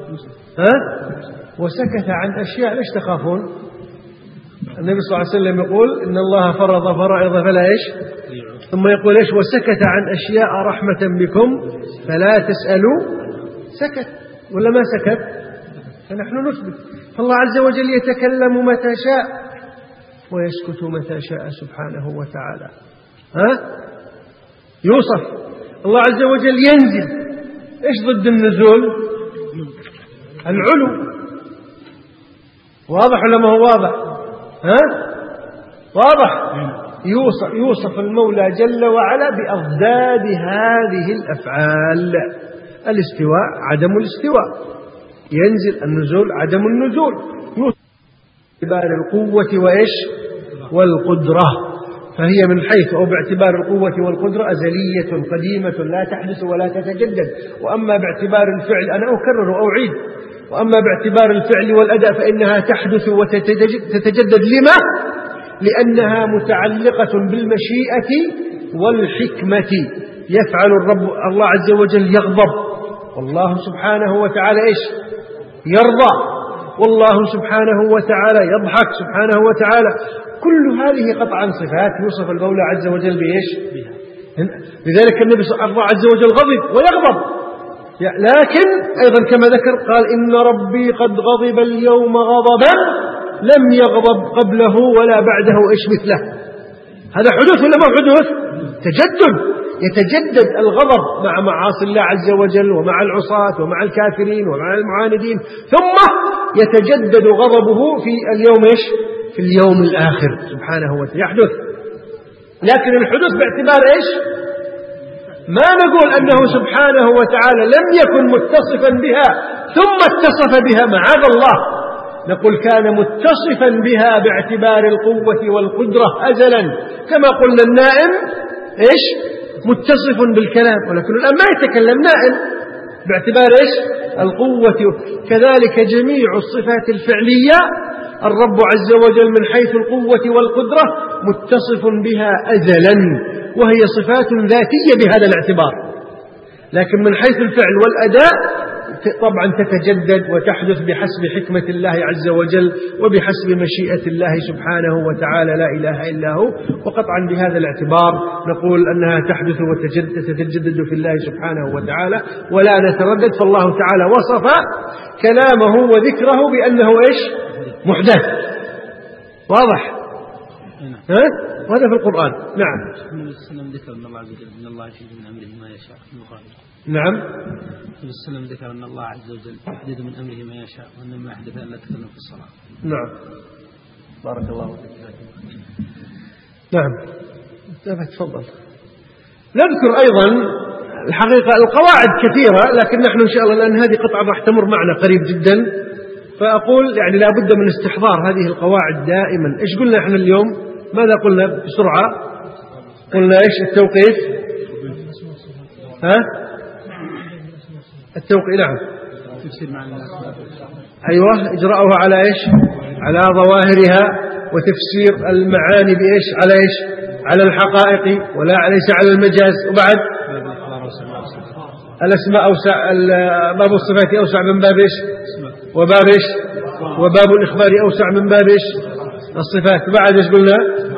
وسكت عن أشياء ليش تخافون؟ النبي صلى الله عليه وسلم يقول إن الله فرض فرائض فلا إيش، ثم يقول إيش وسكت عن أشياء رحمة بكم فلا تسألوا. سكت ولا ما سكت؟ فنحن نثبت. فالله عز وجل يتكلم متى شاء ويسكت متى شاء سبحانه وتعالى. يوصف الله عز وجل ينزل. إيش ضد النزول؟ العلو. واضح ولا ما هو واضح؟ واضح. يوصف المولى جل وعلا بأضداد هذه الأفعال. الاستواء عدم الاستواء، ينزل. النزول عدم النزول. يوصف باعتبار القوة وإيش والقدرة، فهي من حيث أو باعتبار القوة والقدرة أزلية قديمة لا تحدث ولا تتجدد. وأما باعتبار الفعل، أنا أكرر وأعيد، وأما باعتبار الفعل والأداء فإنها تحدث وتتجدد. لما؟ لأنها متعلقة بالمشيئة والحكمة. يفعل الرب الله عز وجل يغضب، والله سبحانه وتعالى إيش يرضى، والله سبحانه وتعالى يضحك سبحانه وتعالى. كل هذه قطعا صفات يوصف المولى عز وجل بإيش. لذلك النبي صلى الله عز وجل غضب ويغضب، لكن أيضا كما ذكر قال إن ربي قد غضب اليوم غضبا لم يغضب قبله ولا بعده إيش مثله. هذا حدوث ولا ما حدوث؟ تجدد. يتجدد الغضب مع معاصي الله عز وجل ومع العصاة ومع الكافرين ومع المعاندين، ثم يتجدد غضبه في اليوم إيش في اليوم الآخر سبحانه وتعالى يحدث. لكن الحدوث باعتبار إيش؟ ما نقول أنه سبحانه وتعالى لم يكن متصفا بها ثم اتصف بها، معاذ الله. نقول كان متصفا بها باعتبار القوة والقدرة أزلا، كما قلنا النائم إيش متصف بالكلام، ولكن الآن ما يتكلم نائم باعتبار إيش القوة. كذلك جميع الصفات الفعلية الرب عز وجل من حيث القوة والقدرة متصف بها أزلا، وهي صفات ذاتية بهذا الاعتبار. لكن من حيث الفعل والأداء طبعا تتجدد وتحدث بحسب حكمة الله عز وجل وبحسب مشيئة الله سبحانه وتعالى لا إله إلا هو. وقطعا بهذا الاعتبار نقول أنها تحدث وتتجدد في الله سبحانه وتعالى ولا نتردد. فالله تعالى وصف كلامه وذكره بأنه إيش محدث. واضح؟ وهذا في القرآن. نعم. النبي صلى الله عليه وسلم ذكر أن الله عز وجل إن الله يحدد من أمره ما يشاء في المقابل. نعم. النبي صلى الله عليه وسلم ذكر أن الله عز وجل يحدد من أمره ما يشاء وأن ما يحدث ألا تكلم في الصلاة. نعم. بارك الله فيك. نعم. تفضل. نذكر أيضا الحقيقة القواعد كثيرة، لكن نحن إن شاء الله لأن هذه قطعة راح تمر معنا قريب جدا، فأقول يعني لا بد من استحضار هذه القواعد دائما. إيش قلنا إحنا اليوم؟ ماذا قلنا بسرعة؟ قلنا إيش التوقيف؟ التوقيف. نعم. أيوة، إجراؤها على إيش؟ على ظواهرها، وتفسير المعاني بإيش؟ على إيش؟ على الحقائق ولا ليس على المجاز. وبعد الأسماء أوسع، باب الصفات أوسع من باب إيش؟ وباب إيش؟ وباب الإخبار أوسع من باب إيش؟ الصفات. بعد إيش قلنا؟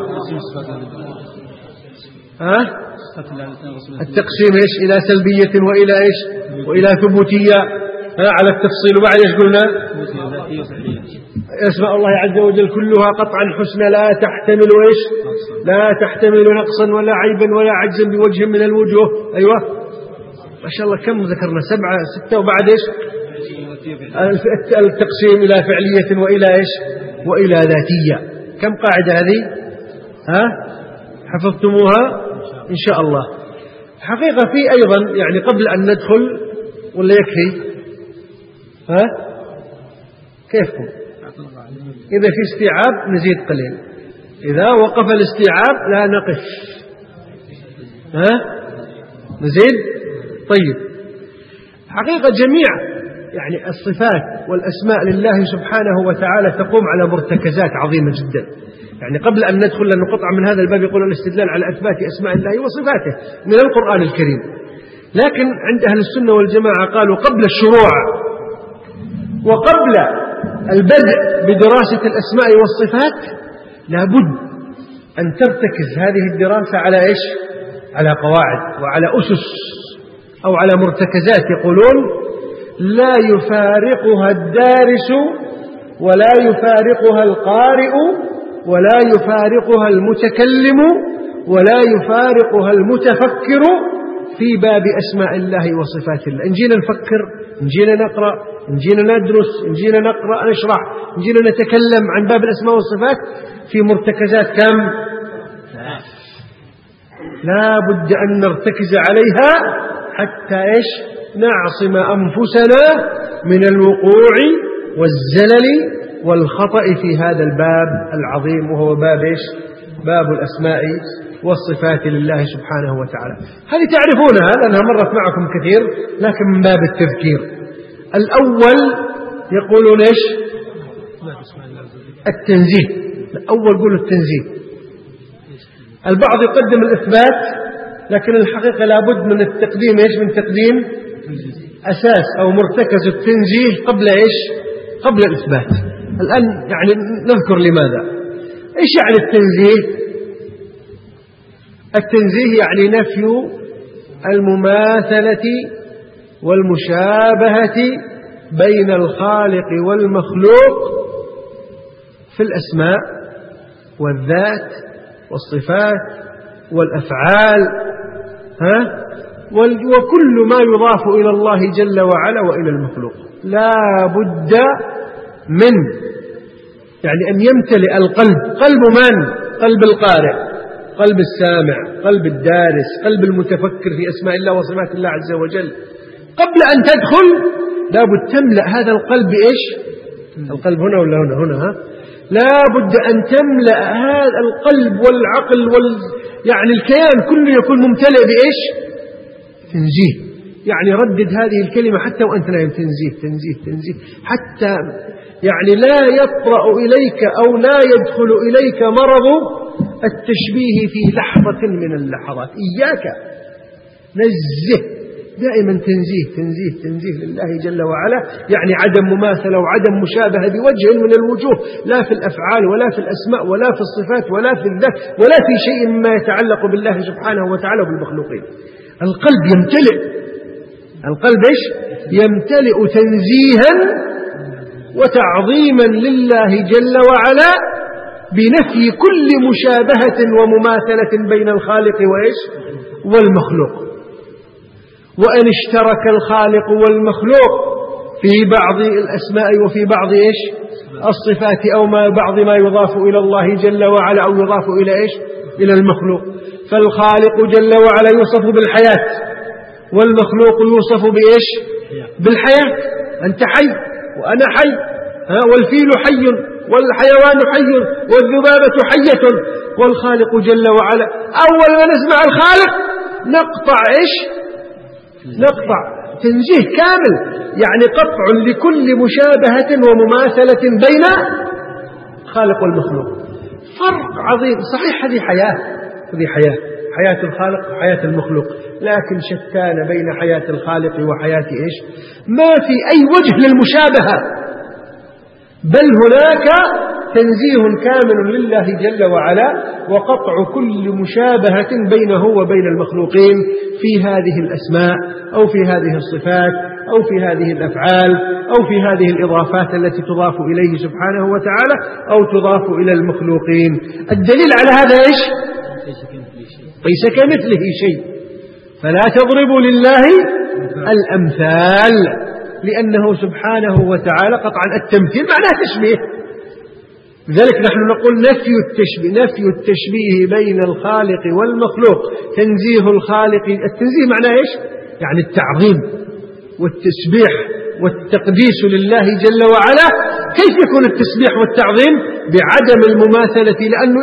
التقسيم إيش؟ إلى سلبية وإلى إيش؟ وإلى ثبوتية على التفصيل. وبعد إيش قلنا؟ أسماء الله عز وجل كلها قطعا حسنى لا تحتمل إيش؟ لا تحتمل نقصا ولا عيبا ولا عجزا بوجه من الوجوه. أيوة ما شاء الله. كم ذكرنا؟ 7 6. وبعد إيش؟ التقسيم إلى فعلية وإلى إيش؟ وإلى ذاتية. كم قاعدة هذه؟ حفظتموها إن شاء الله. حقيقة في أيضا يعني قبل أن ندخل ولا يكفي؟ كيفكم؟ إذا في استيعاب نزيد قليل، إذا وقف الاستيعاب لا نقف. نزيد. طيب. حقيقة جميع يعني الصفات والأسماء لله سبحانه وتعالى تقوم على مرتكزات عظيمة جدا. يعني قبل أن ندخل لأن قطعة من هذا الباب يقول الاستدلال على أثبات أسماء الله وصفاته من القرآن الكريم، لكن عند أهل السنة والجماعة قالوا قبل الشروع وقبل البدء بدراسة الأسماء والصفات لابد أن ترتكز هذه الدراسة على إيش؟ على قواعد وعلى أسس أو على مرتكزات يقولون لا يفارقها الدارس ولا يفارقها القارئ ولا يفارقها المتكلم ولا يفارقها المتفكر في باب أسماء الله وصفات الله. إن جينا نفكر، إن جينا نقرأ، إن جينا ندرس، إن جينا نشرح، إن جينا نتكلم عن باب الأسماء والصفات في مرتكزات كم؟ لا بد أن نرتكز عليها حتى إيش؟ نعصم أنفسنا من الوقوع والزلل والخطأ في هذا الباب العظيم وهو باب إيش؟ باب الأسماء والصفات لله سبحانه وتعالى. هذه تعرفونها لأنها مرت معكم كثير، لكن من باب التذكير. الأول يقولون إيش؟ التنزيه. الأول يقولوا التنزيه. البعض يقدم الإثبات، لكن الحقيقة لابد من التقديم إيش؟ من تقديم أساس أو مرتكز التنزيه قبل إيش؟ قبل الإثبات. الآن يعني نذكر لماذا. إيش يعني التنزيه؟ التنزيه يعني نفي المماثلة والمشابهة بين الخالق والمخلوق في الأسماء والذات والصفات والأفعال وكل ما يضاف إلى الله جل وعلا وإلى المخلوق. لا بد من يعني أن يمتلئ القلب. قلب من؟ قلب القارئ، قلب السامع، قلب الدارس، قلب المتفكر في أسماء الله وصفات الله عز وجل. قبل أن تدخل لابد تملأ هذا القلب إيش؟ القلب هنا ولا هنا؟ لابد أن تملأ هذا القلب والعقل يعني الكيان كله يكون ممتلئ بإيش؟ تنزيه. يعني ردد هذه الكلمة حتى وأنت نايم، تنزيه تنزيه تنزيه، حتى يعني لا يطرأ إليك أو لا يدخل إليك مرض التشبيه في لحظة من اللحظات. إياك نزه دائما، تنزيه تنزيه تنزيه لله جل وعلا، يعني عدم مماثلة وعدم مشابهة بوجه من الوجوه، لا في الأفعال ولا في الأسماء ولا في الصفات ولا في الذات ولا في شيء مما يتعلق بالله سبحانه وتعالى وبالمخلوقين. القلب يمتلئ، القلب إيش؟ يمتلئ تنزيها وتعظيما لله جل وعلا بنفي كل مشابهة ومماثلة بين الخالق والمخلوق. وأن اشترك الخالق والمخلوق في بعض الأسماء وفي بعض الصفات أو بعض ما يضاف إلى الله جل وعلا أو يضاف إلى المخلوق. فالخالق جل وعلا يوصف بالحياة، والمخلوق يوصف بالحياة. أنت حي وأنا حي، والفيل حي والحيوان حي والذبابة حية، والخالق جل وعلا أول ما نسمع الخالق نقطع تنزيه كامل، يعني قطع لكل مشابهة ومماثلة بين الخالق والمخلوق. فرق عظيم. صحيح هذه حياة الخالق وحياة المخلوق، لكن شتان بين حياة الخالق وحياة ما في أي وجه للمشابهة، بل هناك تنزيه كامل لله جل وعلا وقطع كل مشابهة بينه وبين المخلوقين في هذه الأسماء أو في هذه الصفات أو في هذه الأفعال أو في هذه الإضافات التي تضاف إليه سبحانه وتعالى أو تضاف إلى المخلوقين. الدليل على هذا ليس كمثله شيء، فلا تضربوا لله الأمثال، لأنه سبحانه وتعالى قطعا التمثيل معناه تشبيه. لذلك نحن نقول نفي التشبيه بين الخالق والمخلوق، تنزيه الخالق. التنزيه معناه يعني التعظيم والتسبيح والتقديس لله جل وعلا. كيف يكون التسبيح والتعظيم؟ بعدم المماثلة، لأنه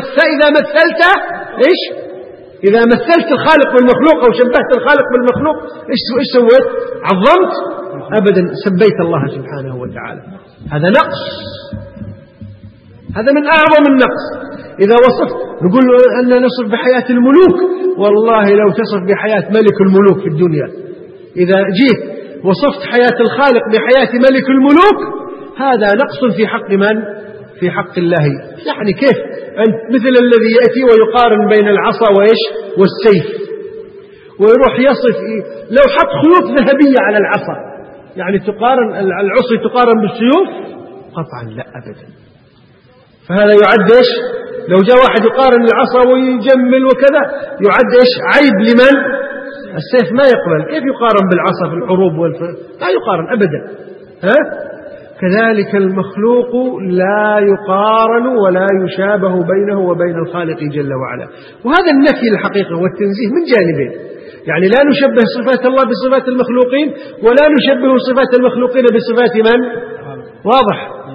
إذا مثلت الخالق بالمخلوق أو شبهت الخالق بالمخلوق إيش سويت؟ عظمت؟ أبدا، سبيت الله سبحانه وتعالى. هذا نقص، هذا من أعظم النقص. إذا وصفت نقول أننا نصف بحياة الملوك، والله لو تصف بحياة ملك الملوك في الدنيا. إذا جيت وصفت حياة الخالق بحياة ملك الملوك، هذا نقص في حق من؟ في حق الله. يعني كيف أنت مثل الذي يأتي ويقارن بين العصا والسيف، ويروح يصف لو حط خيوط ذهبية على العصا، يعني تقارن العصي تقارن بالسيوف؟ قطعا لا أبدا. فهذا يعد لو جاء واحد يقارن العصا ويجمل وكذا يعد عيب لمن؟ السيف ما يقبل. كيف يقارن بالعصا في الحروب لا يقارن أبدا. كذلك المخلوق لا يقارن ولا يشابه بينه وبين الخالق جل وعلا. وهذا النفي الحقيقة والتنزيه من جانبين، يعني لا نشبه صفات الله بصفات المخلوقين، ولا نشبه صفات المخلوقين بصفات من؟ واضح.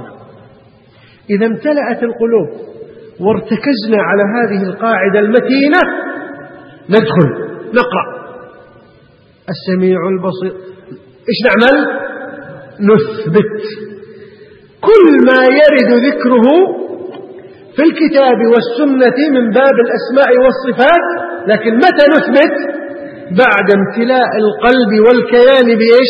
إذا امتلأت القلوب وارتكزنا على هذه القاعدة المتينة ندخل نقرأ السميع البصير. إيش نعمل؟ نثبت كل ما يرد ذكره في الكتاب والسنة من باب الأسماء والصفات. لكن متى نثبت؟ بعد امتلاء القلب والكيان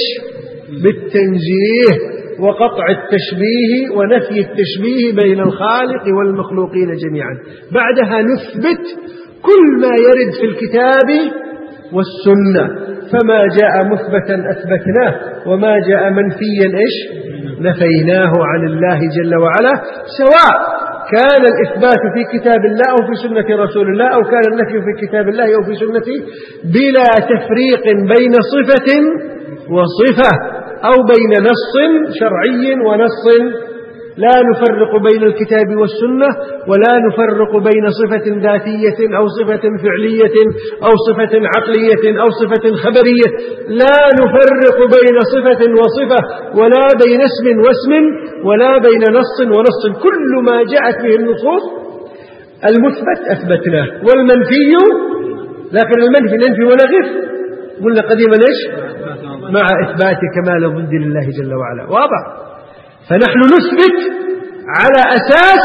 بالتنزيه وقطع التشبيه ونفي التشبيه بين الخالق والمخلوقين جميعا. بعدها نثبت كل ما يرد في الكتاب والسنة، فما جاء مثبتا أثبتناه، وما جاء منفيا نفيناه عن الله جل وعلا، سواء كان الإثبات في كتاب الله أو في سنة رسول الله، أو كان النفي في كتاب الله أو في سنته، بلا تفريق بين صفة وصفة أو بين نص شرعي ونص. لا نفرق بين الكتاب والسنة، ولا نفرق بين صفة ذاتية أو صفة فعلية أو صفة عقلية أو صفة خبرية. لا نفرق بين صفة وصفة، ولا بين اسم واسم، ولا بين نص ونص. كل ما جاءت به النصوص المثبت أثبتناه، والمنفي لكن المنفي ننفي ونغف. قلنا قديما مع إثبات كمال الضد لله جل وعلا. واضح. فنحن نثبت على أساس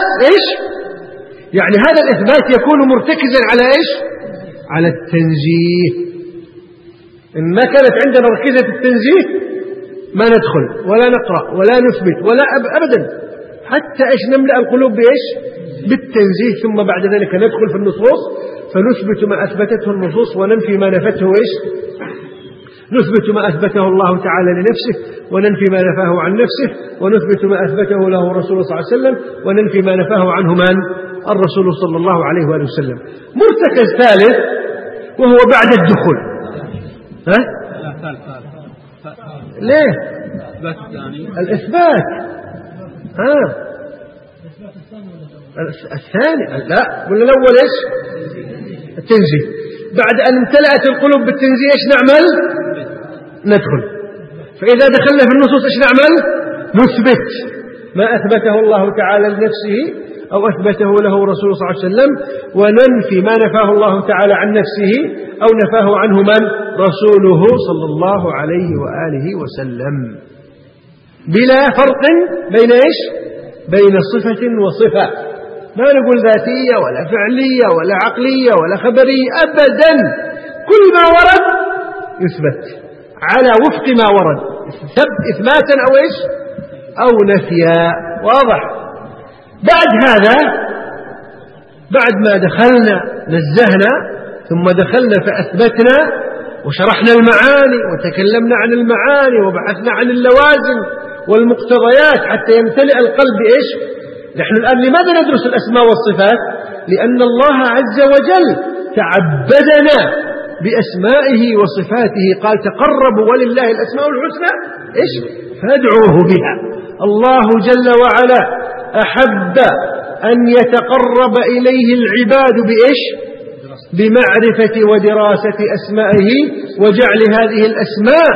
يعني هذا الإثبات يكون مرتكزا على على التنزيه. إن ما كانت عندنا ركيزة التنزيه ما ندخل ولا نقرأ ولا نثبت ولا أبدا، حتى نملأ القلوب بالتنزيه، ثم بعد ذلك ندخل في النصوص فنثبت ما أثبتته النصوص وننفي ما نفته نثبت ما أثبته الله تعالى لنفسه وننفي ما نفاه عن نفسه، ونثبت ما أثبته له رسول صلى الله عليه وسلم وننفي ما نفاه عنه من؟ الرسول صلى الله عليه وآله وسلم. مرتكز ثالث وهو بعد الدخول. ها؟ ليه؟ الإثبات. الثاني لا، ولا الأول إيش؟ التنزيه. بعد أن امتلأت القلوب بالتنزيه إيش نعمل؟ ندخل. فإذا دخلنا في النصوص إيش نعمل؟ نثبت ما أثبته الله تعالى لنفسه أو أثبته له رسول صلى الله عليه وسلم، وننفي ما نفاه الله تعالى عن نفسه أو نفاه عنه من؟ رسوله صلى الله عليه وآله وسلم، بلا فرق بين إيش؟ بين صفة وصفة. ما نقول ذاتية ولا فعلية ولا عقلية ولا خبرية أبدا، كل ما ورد يثبت على وفق ما ورد، إثباتا أو إيش؟ أو نفيا. واضح؟ بعد هذا، بعد ما دخلنا نزهنا ثم دخلنا فأثبتنا وشرحنا المعاني وتكلمنا عن المعاني وبحثنا عن اللوازم والمقتضيات حتى يمتلئ القلب إيش؟ نحن الآن لماذا ندرس الأسماء والصفات؟ لأن الله عز وجل تعبدنا بأسمائه وصفاته، قال تقربوا ولله الأسماء الحسنى إيش؟ فادعوه بها. الله جل وعلا أحب أن يتقرب إليه العباد بإيش؟ بمعرفة ودراسة أسمائه وجعل هذه الأسماء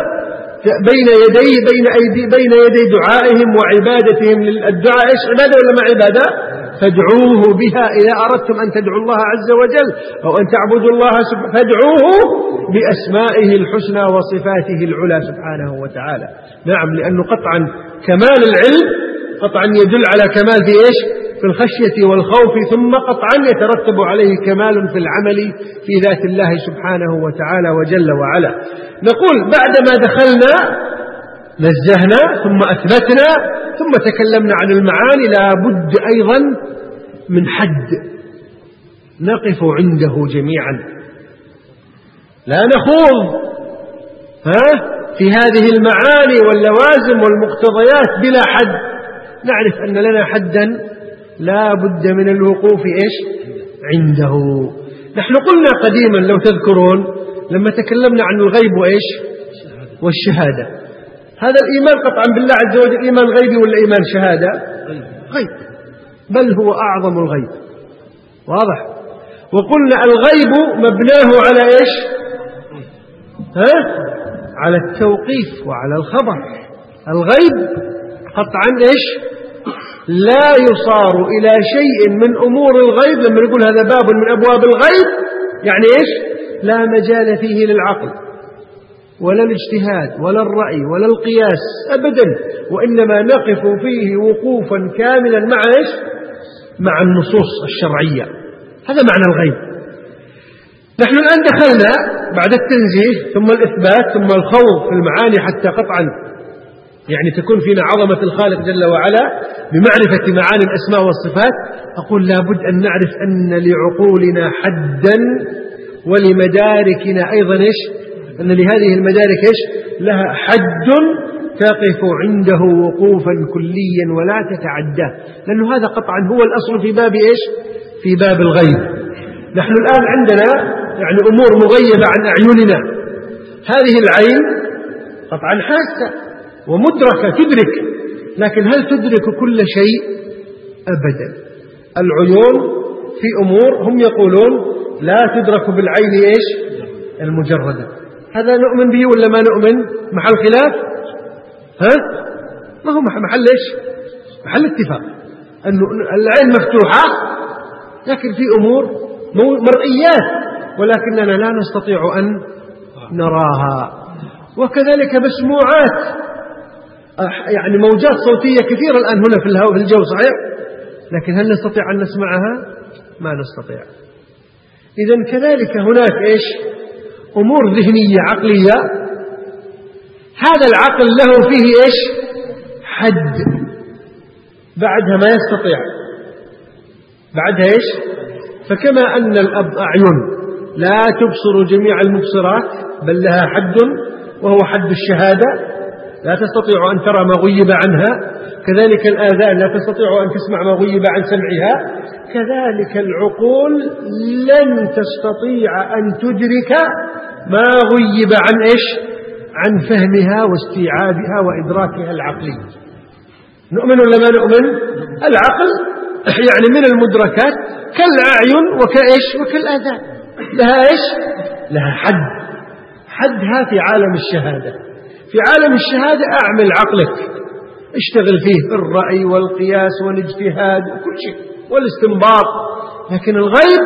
بين يدي دعائهم وعبادتهم. للدعاء إيش؟ عبادة ولا ما عبادة؟ فادعوه بها إذا أردتم أن تدعوا الله عز وجل أو أن تعبدوا الله فادعوه بأسمائه الحسنى وصفاته العلى سبحانه وتعالى. نعم، لأنه قطعا كمال العلم قطعا يدل على كمال في إيش؟ في الخشية والخوف، ثم قطعا يترتب عليه كمال في العمل في ذات الله سبحانه وتعالى وجل وعلا. نقول بعدما دخلنا نزهنا ثم أثبتنا ثم تكلمنا عن المعاني، لا بد أيضا من حد نقف عنده جميعا، لا نخوض في هذه المعاني واللوازم والمقتضيات بلا حد. نعرف أن لنا حدا لا بد من الوقوف إيش؟ عنده. نحن قلنا قديما لو تذكرون لما تكلمنا عن الغيب وإيش؟ والشهادة، هذا الإيمان قطعا بالله عز وجل إيمان غيبي ولا إيمان شهادة؟ غيب، بل هو أعظم الغيب. واضح؟ وقلنا الغيب مبناه على إيش؟ على التوقيف وعلى الخبر. الغيب قطعا إيش؟ لا يصار إلى شيء من أمور الغيب. لما نقول هذا باب من أبواب الغيب يعني إيش؟ لا مجال فيه للعقل ولا الاجتهاد ولا الرأي ولا القياس أبدا، وإنما نقف فيه وقوفا كاملا مع إيش؟ مع النصوص الشرعية. هذا معنى الغيب. نحن الآن دخلنا بعد التنزيه ثم الإثبات ثم الخوض في المعاني حتى قطعا يعني تكون فينا عظمة الخالق جل وعلا بمعرفة معاني الأسماء والصفات. أقول لابد أن نعرف أن لعقولنا حدا ولمداركنا أيضا إيش؟ أن لهذه المدارك إيش؟ لها حد تقف عنده وقوفا كليا ولا تتعداه، لأنه هذا قطعا هو الأصل في باب إيش؟ في باب الغيب. نحن الآن عندنا يعني أمور مغيبة عن أعيننا، هذه العين قطعا حاسة ومدركة تدرك، لكن هل تدرك كل شيء؟ أبدا. العيون في أمور هم يقولون لا تدرك بالعين إيش؟ المجردة. هذا نؤمن به ولا ما نؤمن؟ محل خلاف؟ ما هو محل إيش؟ محل اتفاق أن العين مفتوحة، لكن في أمور مرئيات ولكننا لا نستطيع أن نراها. وكذلك مسموعات، يعني موجات صوتية كثيرة الآن هنا في الجو صحيح، لكن هل نستطيع أن نسمعها؟ ما نستطيع. إذن كذلك هناك إيش؟ أمور ذهنية عقلية، هذا العقل له فيه إيش؟ حد، بعدها ما يستطيع، بعدها إيش؟ فكما أن الأعين لا تبصر جميع المبصرات بل لها حد، وهو حد الشهادة، لا تستطيع أن ترى ما غيب عنها. كذلك الآذان لا تستطيع أن تسمع ما غيب عن سمعها. كذلك العقول لن تستطيع أن تدرك ما غيب عن عن فهمها واستيعابها وإدراكها العقلي. نؤمن ولا ما نؤمن؟ العقل يعني من المدركات كالأعين وكالآذان، لها حدها في عالم الشهادة. في عالم الشهادة أعمل عقلك، اشتغل فيه في الرأي والقياس والاجتهاد وكل شيء والاستنباط. لكن الغيب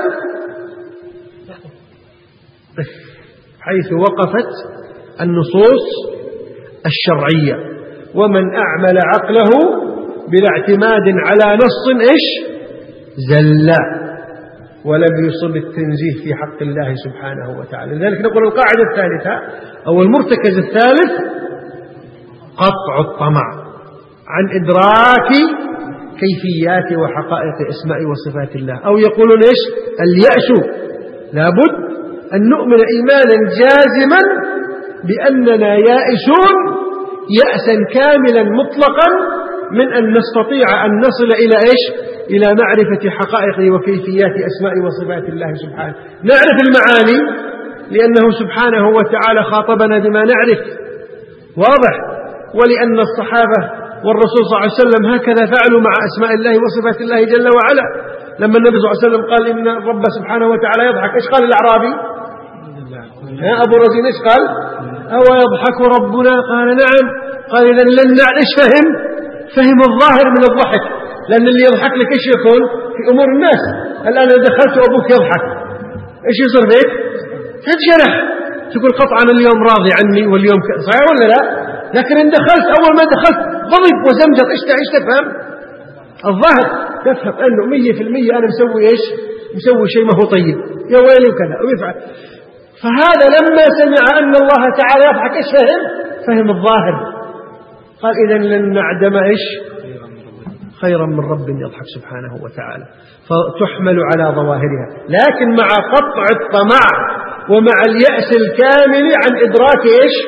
حيث وقفت النصوص الشرعية. ومن أعمل عقله بلا اعتماد على نص زل ولم يصب التنزيه في حق الله سبحانه وتعالى. لذلك نقول القاعدة الثالثة أو المرتكز الثالث قطع الطمع عن إدراك كيفيات وحقائق أسماء وصفات الله. أو يقولون اليأس. لابد أن نؤمن إيمانا جازما بأننا يائسون يأسا كاملا مطلقا من أن نستطيع أن نصل إلى معرفة حقائق وكيفيات أسماء وصفات الله سبحانه. نعرف المعاني لأنه سبحانه وتعالى خاطبنا بما نعرف، واضح. ولأن الصحابة والرسول صلى الله عليه وسلم هكذا فعلوا مع أسماء الله وصفات الله جل وعلا. لما النبي صلى الله عليه وسلم قال إن الرب سبحانه وتعالى يضحك، إيش قال الأعرابي؟ أبو رزين إيش قال؟ أو يضحك ربنا؟ قال نعم. قال إذن لن إيش فهم الظاهر من الضحك، لأن اللي يضحك لك إيش يكون في أمور الناس. الآن إذا دخلت وأبوك يضحك إيش يصير بك؟ تتجرح، تقول قطعا اليوم راضي عني واليوم صحيح ولا لا؟ لكن إن دخلت أول ما دخلت ضرب وزمجر إيش تفهم؟ الظاهر تفهم أنه 100% أنا مسوي شيء ما هو طيب، يا ويلي وكذا ويفعل. فهذا لما سمع أن الله تعالى يضحك إيش فهم الظاهر. قال إذن لن نعدم خيرا من رب يضحك سبحانه وتعالى. فتحمل على ظواهرها، لكن مع قطع الطمع ومع اليأس الكامل عن إدراك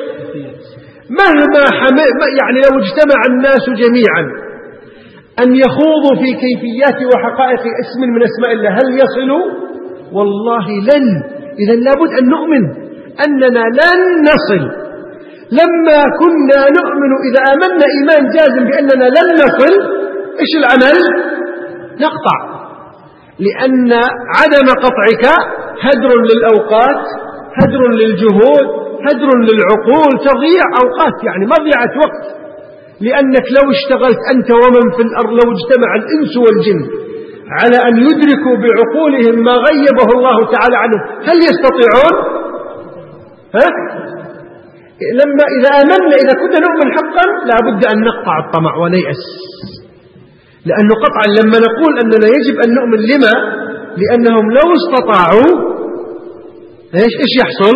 مهما يعني لو اجتمع الناس جميعا أن يخوضوا في كيفيات وحقائق اسم من أسماء الله هل يصلوا؟ والله لن. إذن لابد أن نؤمن أننا لن نصل. لما كنا نؤمن إذا آمنا إيمان جازم بأننا لن نصل، إيش العمل؟ نقطع. لأن عدم قطعك هدر للأوقات، هدر للجهود، هدر للعقول، تضيع أوقات، يعني مضيعة وقت. لأنك لو اشتغلت أنت ومن في الأرض، لو اجتمع الإنس والجن على أن يدركوا بعقولهم ما غيبه الله تعالى عنهم هل يستطيعون؟ لما إذا آمنا إذا كنا نؤمن حقا لابد أن نقطع الطمع ونيأس. لأنه قطعا لما نقول أننا يجب أن نؤمن، لما؟ لأنهم لو استطاعوا إيش يحصل؟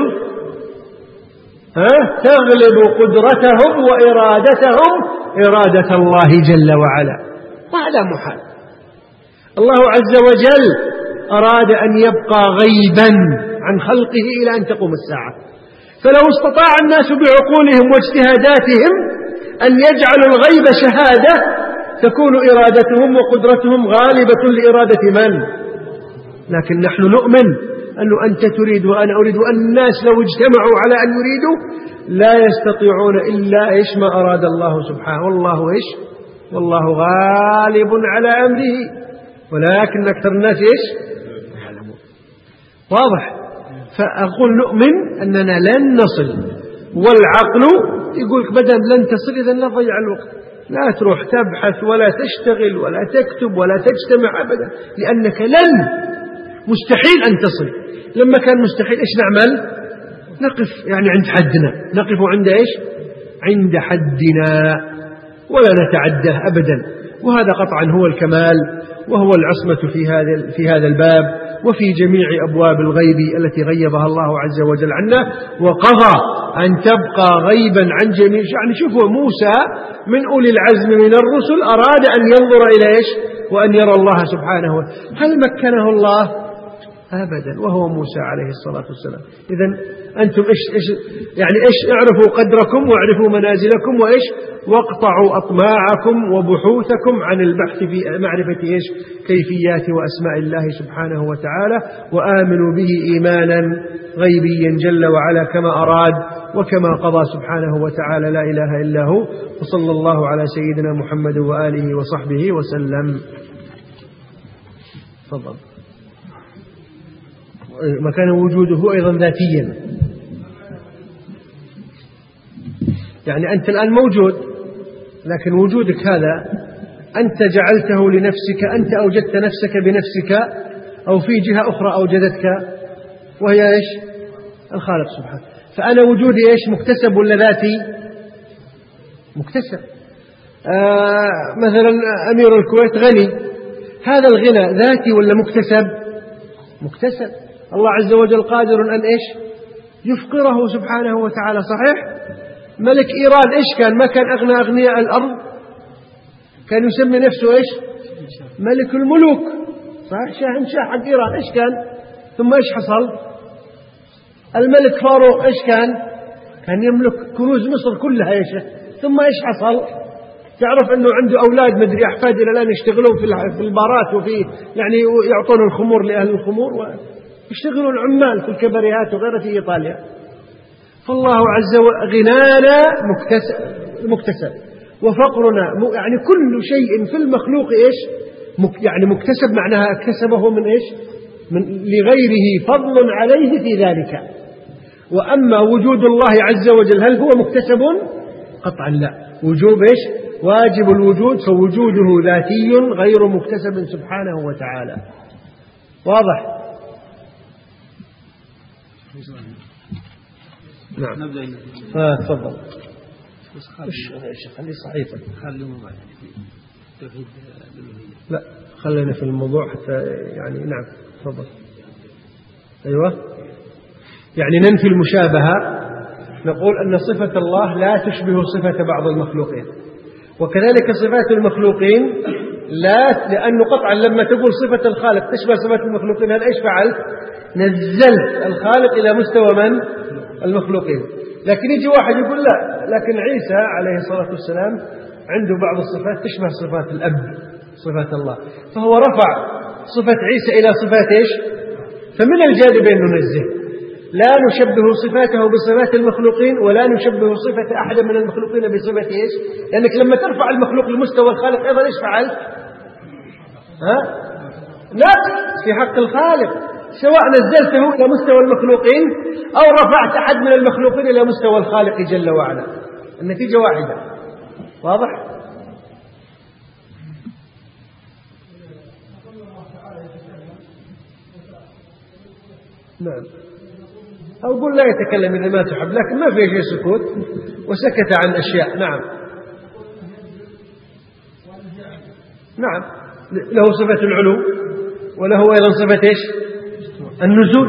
تغلب قدرتهم وإرادتهم إرادة الله جل وعلا، وهذا محال. الله عز وجل أراد أن يبقى غيبا عن خلقه إلى أن تقوم الساعة. فلو استطاع الناس بعقولهم واجتهاداتهم أن يجعلوا الغيب شهادة تكون إرادتهم وقدرتهم غالبة لإرادة من؟ لكن نحن نؤمن أنه أنت تريد وأنا أريد، وأن الناس لو اجتمعوا على أن يريدوا لا يستطيعون إلا ما أراد الله سبحانه. والله غالب على أمره ولكن أكثر الناس يعلمون. واضح. فأقول نؤمن أننا لن نصل، والعقل يقولك بدل لن تصل إذن لا تضيع الوقت، لا تروح تبحث ولا تشتغل ولا تكتب ولا تجتمع أبدا، لأنك لن مستحيل أن تصل. لما كان مستحيل إيش نعمل؟ نقف يعني عند حدنا، نقف عند عند حدنا ولا نتعده أبدا. وهذا قطعا هو الكمال وهو العصمة في هذا الباب وفي جميع أبواب الغيب التي غيبها الله عز وجل عنا، وقضى أن تبقى غيبا عن جميع. يعني شوفوا موسى من أولي العزم من الرسل أراد أن ينظر إلى وأن يرى الله سبحانه. هل مكنه الله؟ أبدا، وهو موسى عليه الصلاة والسلام. إذن أنتم إيش اعرفوا قدركم واعرفوا منازلكم واقطعوا أطماعكم وبحوثكم عن البحث في معرفة كيفيات وأسماء الله سبحانه وتعالى، وآمنوا به إيمانا غيبيا جل وعلا كما أراد وكما قضى سبحانه وتعالى، لا إله إلا هو. وصلى الله على سيدنا محمد وآله وصحبه وسلم. تفضل. مكان وجوده أيضا ذاتيا، يعني أنت الآن موجود، لكن وجودك هذا أنت جعلته لنفسك، أنت أوجدت نفسك بنفسك، أو في جهة أخرى أوجدتك وهي الخالق سبحانه. فأنا وجودي مكتسب ولا ذاتي؟ مكتسب. مثلا أمير الكويت غني، هذا الغنى ذاتي ولا مكتسب؟ مكتسب. الله عز وجل قادر أن يفقره سبحانه وتعالى، صحيح؟ ملك إيران كان؟ ما كان أغنى أغنياء الأرض، كان يسمي نفسه ملك الملوك، صحيح؟ شاهنشاه حق إيران كان؟ ثم حصل؟ الملك فاروق كان يملك كنوز مصر كلها ثم حصل؟ تعرف أنه عنده أولاد مدري أحفاد إلى الآن يشتغلون في البارات، وفي يعني يعطون الخمور لأهل الخمور، ويشتغلون العمال في الكباريهات وغيرها في إيطاليا. فالله عز وجل غنانا مكتسب، وفقرنا يعني كل شيء في المخلوق يعني مكتسب، معناها اكتسبه من من لغيره فضل عليه في ذلك. وأما وجود الله عز وجل هل هو مكتسب؟ قطعا لا. وجوب واجب الوجود، فوجوده ذاتي غير مكتسب سبحانه وتعالى. واضح؟ نعم. تفضل. خلي صحيفة. لا، خلينا في الموضوع حتى يعني. نعم تفضل. أيوة، يعني ننفي المشابهة، نقول أن صفة الله لا تشبه صفة بعض المخلوقين، وكذلك صفات المخلوقين لا، لأنه قطعا لما تقول صفة الخالق تشبه صفات المخلوقين، هذا فعلت؟ نزلت الخالق إلى مستوى من؟ المخلوقين. لكن يجي واحد يقول لا، لكن عيسى عليه الصلاة والسلام عنده بعض الصفات تشبه صفات الأب، صفات الله، فهو رفع صفة عيسى إلى صفات فمن الجانبين ننزه، لا نشبه صفاته بصفات المخلوقين، ولا نشبه صفة أحد من المخلوقين بصفة لأنك لما ترفع المخلوق لمستوى الخالق أيضا فعلت؟ نفس في حق الخالق، سواء نزلته إلى مستوى المخلوقين أو رفعت أحد من المخلوقين إلى مستوى الخالق جل وعلا، النتيجة واحدة. واضح؟ نعم. أو قل لا يتكلم إذا ما تحب، لكن ما في شيء سكوت، وسكت عن أشياء. نعم نعم، له صفة العلو، وله أيضا صفة النزول.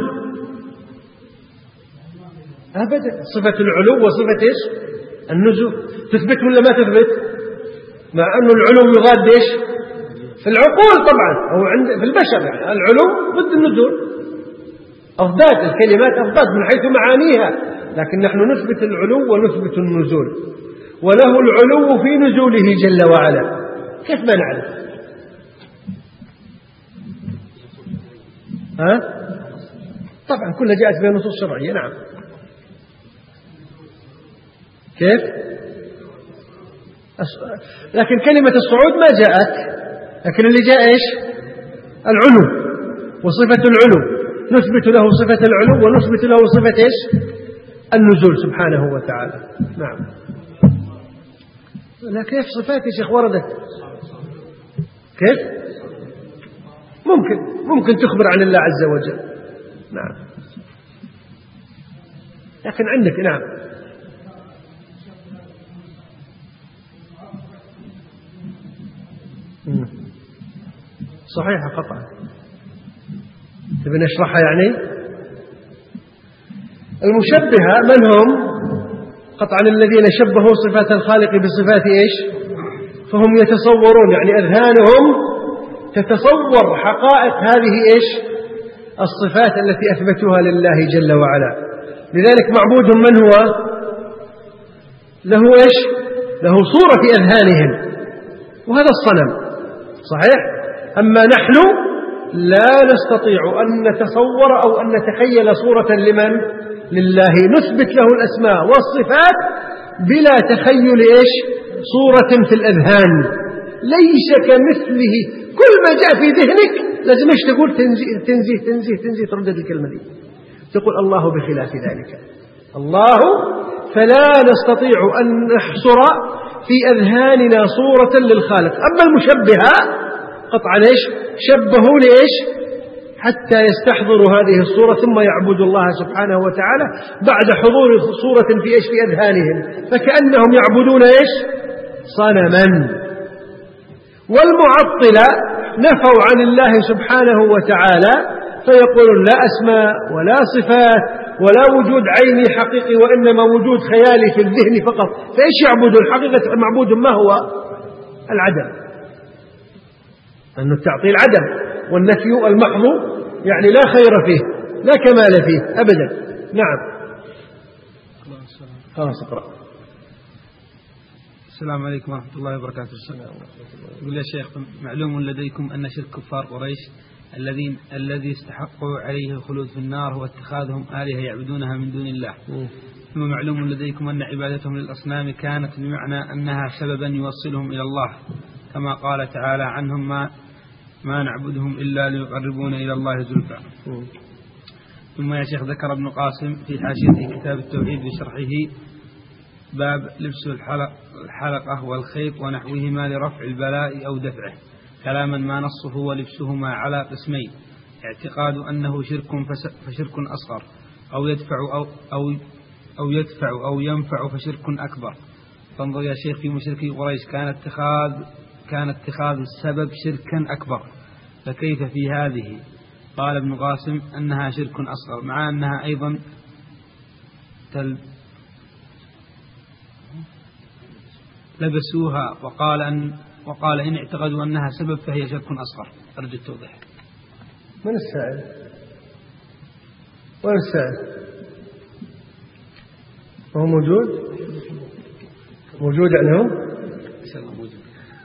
أبدا، صفة العلو وصفة النزول تثبت ولا ما تثبت؟ مع أن العلو يضاد في العقول طبعا، أو في البشر، يعني العلو ضد النزول، أضداد، الكلمات أضداد من حيث معانيها، لكن نحن نثبت العلو ونثبت النزول، وله العلو في نزوله جل وعلا. كيف ما نعرف؟ طبعا كلها جاءت بها نصوص شرعية. نعم. كيف؟ لكن كلمة الصعود ما جاءت، لكن اللي جاء العلو وصفة العلو، نثبت له صفة العلو ونثبت له صفة النزول سبحانه وتعالى. نعم. لا، كيف صفات يا شيخ وردت؟ كيف؟ ممكن تخبر عن الله عز وجل. نعم. لكن عندك نعم صحيحة قطعا. تبي نشرحها يعني؟ المشبهة من هم؟ قطعا الذين شبهوا صفات الخالق بصفات فهم يتصورون، يعني أذهانهم تتصور حقائق هذه الصفات التي أثبتوها لله جل وعلا. لذلك معبود من هو؟ له إيش؟ له صورة في أذهانهم، وهذا الصنم صحيح. أما نحن لا نستطيع أن نتصور أو أن نتخيل صورة لمن؟ لله. نثبت له الأسماء والصفات بلا تخيل إيش؟ صورة في الأذهان. ليس كمثله، كل ما جاء في ذهنك لازم إيش تقول؟ تنزيه تنزيه تنزيه، تردد الكلمة دي، تقول الله بخلاف ذلك. الله فلا نستطيع أن نحصر في أذهاننا صورة للخالق. أما المشبهة قطعا إيش؟ شبهوا لإيش؟ حتى يستحضروا هذه الصورة ثم يعبدوا الله سبحانه وتعالى بعد حضور صورة في إيش؟ في أذهانهم، فكأنهم يعبدون إيش؟ صنما. والمعطلة نفوا عن الله سبحانه وتعالى، فيقولون لا أسماء ولا صفات ولا وجود عيني حقيقي، وإنما وجود خيالي في الذهن فقط. فإيش يعبدون؟ الحقيقة معبود ما هو؟ العدم. أن التعطيل عدم، والنفي المحض يعني لا خير فيه لا كمال فيه أبدا. نعم. خلاص اقرأ. السلام عليكم ورحمة الله وبركاته. يقول يا شيخ معلوم لديكم أن شرك كفار قريش الذي استحقوا عليه الخلود في النار هو اتخاذهم آلهة يعبدونها من دون الله. ثم معلوم لديكم أن عبادتهم للأصنام كانت بمعنى أنها سببا يوصلهم إلى الله، كما قال تعالى عنهم ما نعبدهم إلا ليقربونا إلى الله زلفى. ثم يا شيخ ذكر ابن قاسم في حاشيته كتاب التوحيد بشرحه باب لبس الحلقة والخيط ونحوهما لرفع البلاء أو دفعه كلاما ما نصه ولبسهما على قسمين: اعتقاد أنه شرك فشرك أصغر، أو يدفع أو ينفع فشرك أكبر. فانظر يا شيخ في مشركي قريش كان اتخاذ السبب شركا أكبر، فكيف في هذه؟ قال ابن قاسم أنها شرك أصغر، مع أنها أيضا لبسوها، وقال إن اعتقدوا أنها سبب فهي شرك أصغر. أرجو التوضيح. من السائل؟ وين السائل؟ وهو موجود؟ موجود عندهم؟ إن شاء الله موجود.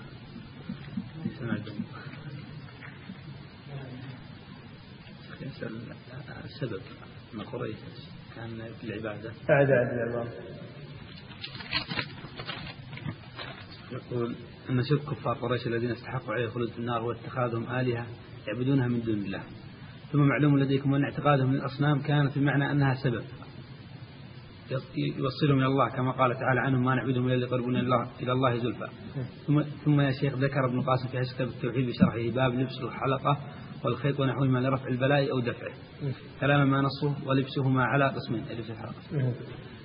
السبب أن قريش كان في العبادة يقول أن شرك كفار قريش الذين استحقوا عليه الخلود في النار واتخاذهم آلهة يعبدونها من دون الله. ثم معلوم لديكم أن اعتقادهم للأصنام كانت بمعنى أنها سبب يوصلهم إلى الله، كما قال تعالى عنهم ما نعبدهم إلا ليقربونا إلى الله زلفى. ثم يا شيخ ذكر ابن قاسم في كتاب التوحيد بشرحه باب لبس الحلقة والخيط ونحوهما لرفع البلاء أو دفعه كلام ما نصه ولبسهما على قسمين: لبس الحلقة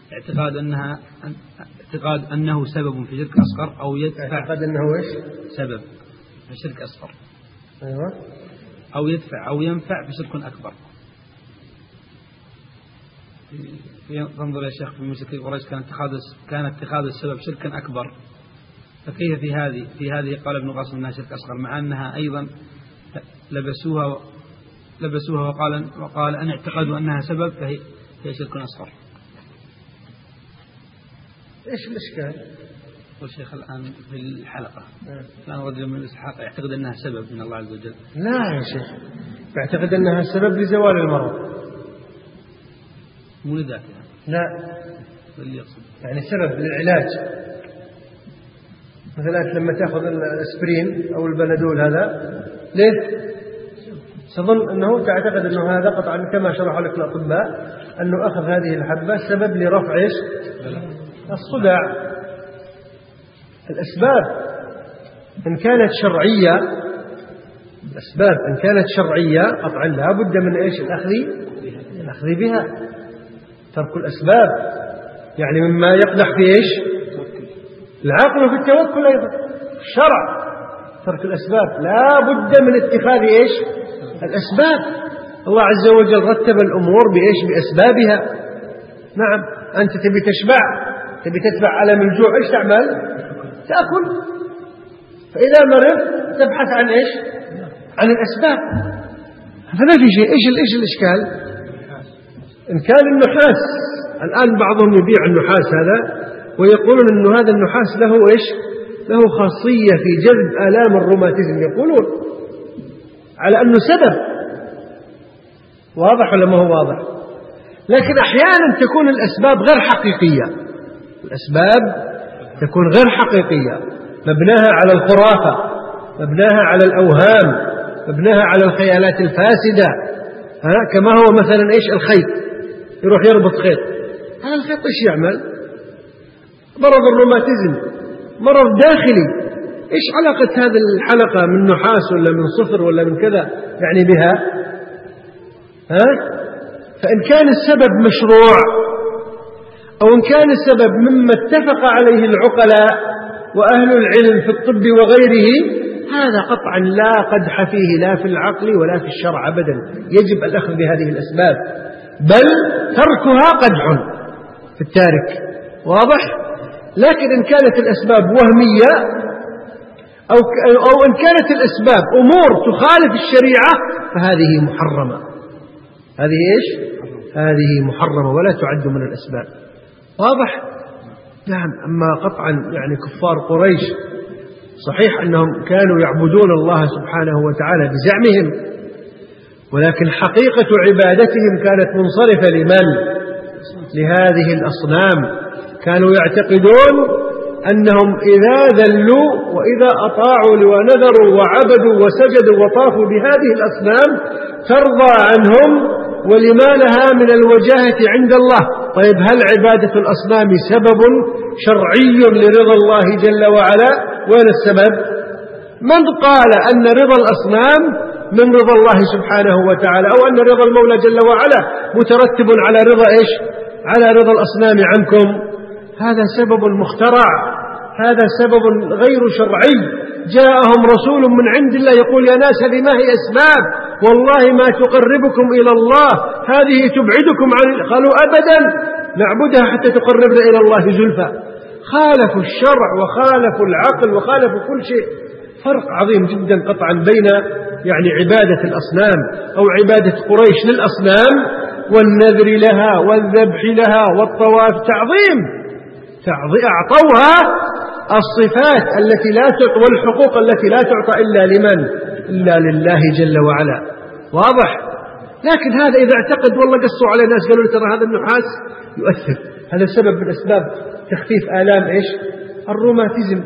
اعتقاد أنه سبب في شرك أصغر، أو يدفع اعتقاد أنه إيش؟ سبب في شرك أصغر، أيوة، أو يدفع أو ينفع في شرك أكبر. تنظر يا شيخ في مشركي قريش كان اتخاذ السبب شركا أكبر، فكيف في هذه قال ابن قاسم أنها شرك أصغر، مع أنها أيضا لبسوها وقال أن اعتقدوا أنها سبب فهي شرك أصغر. إيش الإشكال؟ والشيخ الآن في الحلقة كان رجل من الإسحاق يعتقد أنها سبب من الله عز وجل. لا يا شيخ، يعتقد أنها سبب لزوال المرض، مو لذاتها. لا، اللي يقصد يعني سبب للعلاج. مثلا لما تأخذ الأسبرين أو البنادول هذا ليه؟ تظن أنه تعتقد أنه هذا قطعا كما شرح لك الأطباء أنه أخذ هذه الحبة سبب لرفع الصداع. الأسباب إن كانت شرعية قطعا لا بد من الأخذ بها. ترك الأسباب يعني مما يقدح في العقل في التوكل أيضا. الشرع ترك الأسباب لا بد من اتخاذ الأسباب. الله عز وجل رتب الأمور بأسبابها. نعم، أنت تبي تدفع على من الجوع، إيش تعمل؟ تأكل. فإذا مرض تبحث عن عن الأسباب. فما في شيء. إيش الإشكال؟ إن كان النحاس، الآن بعضهم يبيع النحاس هذا ويقولون أنه هذا النحاس له إيش؟ له خاصية في جلب آلام الروماتيزم، يقولون على أنه سبب. واضح ولا ما هو واضح؟ لكن أحيانا تكون الأسباب غير حقيقية، الأسباب تكون غير حقيقية، مبناها على الخرافة، مبناها على الأوهام، مبناها على الخيالات الفاسدة. كما هو مثلا إيش؟ الخيط، يروح يربط خيط، هذا الخيط إيش يعمل؟ مرض الروماتيزم مرض داخلي، إيش علاقة هذه الحلقة من نحاس ولا من صفر ولا من كذا يعني بها؟ فإن كان السبب مشروع أو إن كان السبب مما اتفق عليه العقلاء وأهل العلم في الطب وغيره، هذا قطعا لا قدح فيه لا في العقل ولا في الشرع أبدا، يجب الأخذ بهذه الأسباب، بل تركها قدح في التارك. واضح؟ لكن إن كانت الأسباب وهمية أو إن كانت الأسباب أمور تخالف الشريعة فهذه محرمة. هذه إيش؟ هذه محرمة ولا تعد من الأسباب. واضح؟ نعم. أما قطعا يعني كفار قريش صحيح أنهم كانوا يعبدون الله سبحانه وتعالى بزعمهم، ولكن حقيقة عبادتهم كانت منصرفة لمن؟ لهذه الأصنام. كانوا يعتقدون أنهم إذا ذلوا وإذا أطاعوا ونذروا وعبدوا وسجدوا وطافوا بهذه الأصنام ترضى عنهم ولما لها من الوجاهة عند الله. طيب هل عبادة الأصنام سبب شرعي لرضا الله جل وعلا؟ وين السبب؟ من قال أن رضا الأصنام من رضا الله سبحانه وتعالى، أو أن رضا المولى جل وعلا مترتب على رضا إيش؟ على رضا الأصنام عنكم؟ هذا سبب مخترع، هذا سبب غير شرعي. جاءهم رسول من عند الله يقول يا ناس هذه ما هي أسباب، والله ما تقربكم إلى الله، هذه تبعدكم عن. قالوا أبدا نعبدها حتى تقربنا إلى الله زلفى. خالفوا الشرع وخالفوا العقل وخالفوا كل شيء. فرق عظيم جدا قطعا بين يعني عبادة الأصنام أو عبادة قريش للأصنام والنذر لها والذبح لها والطواف، تعظيم أعطوها الصفات التي لا تعطى والحقوق التي لا تعطى إلا لمن؟ إلا لله جل وعلا. واضح؟ لكن هذا إذا اعتقد والله قصوا على ناس قالوا ترى هذا النحاس يؤثر، هذا سبب من أسباب تخفيف آلام إيش؟ الروماتيزم،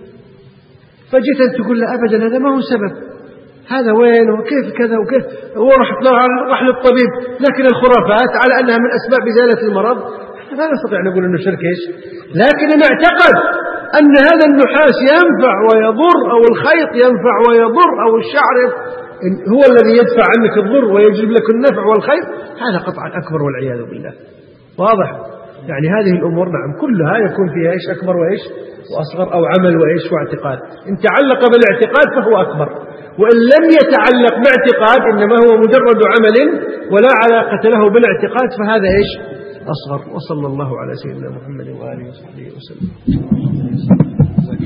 فجيت أن تقول لا أبدا هذا ما هو سبب، هذا وين وكيف كذا وكيف، هو راح للطبيب، لكن الخرافات على أنها من أسباب إزالة المرض لا نستطيع نقول أنه شرك إيش. لكن إن اعتقد أن هذا النحاس ينفع ويضر أو الخيط ينفع ويضر أو الشعر هو الذي يدفع عنك الضر ويجلب لك النفع والخير، هذا قطعا أكبر والعياذ بالله. واضح؟ يعني هذه الأمور نعم كلها يكون فيها إيش؟ أكبر وإيش؟ وأصغر، أو عمل وإيش؟ واعتقاد. إن تعلق بالاعتقاد فهو أكبر، وإن لم يتعلق باعتقاد إنما هو مجرد عمل ولا علاقة له بالاعتقاد فهذا إيش؟ أصغر. وصلى الله على سيدنا محمد وآله وصحبه وسلم.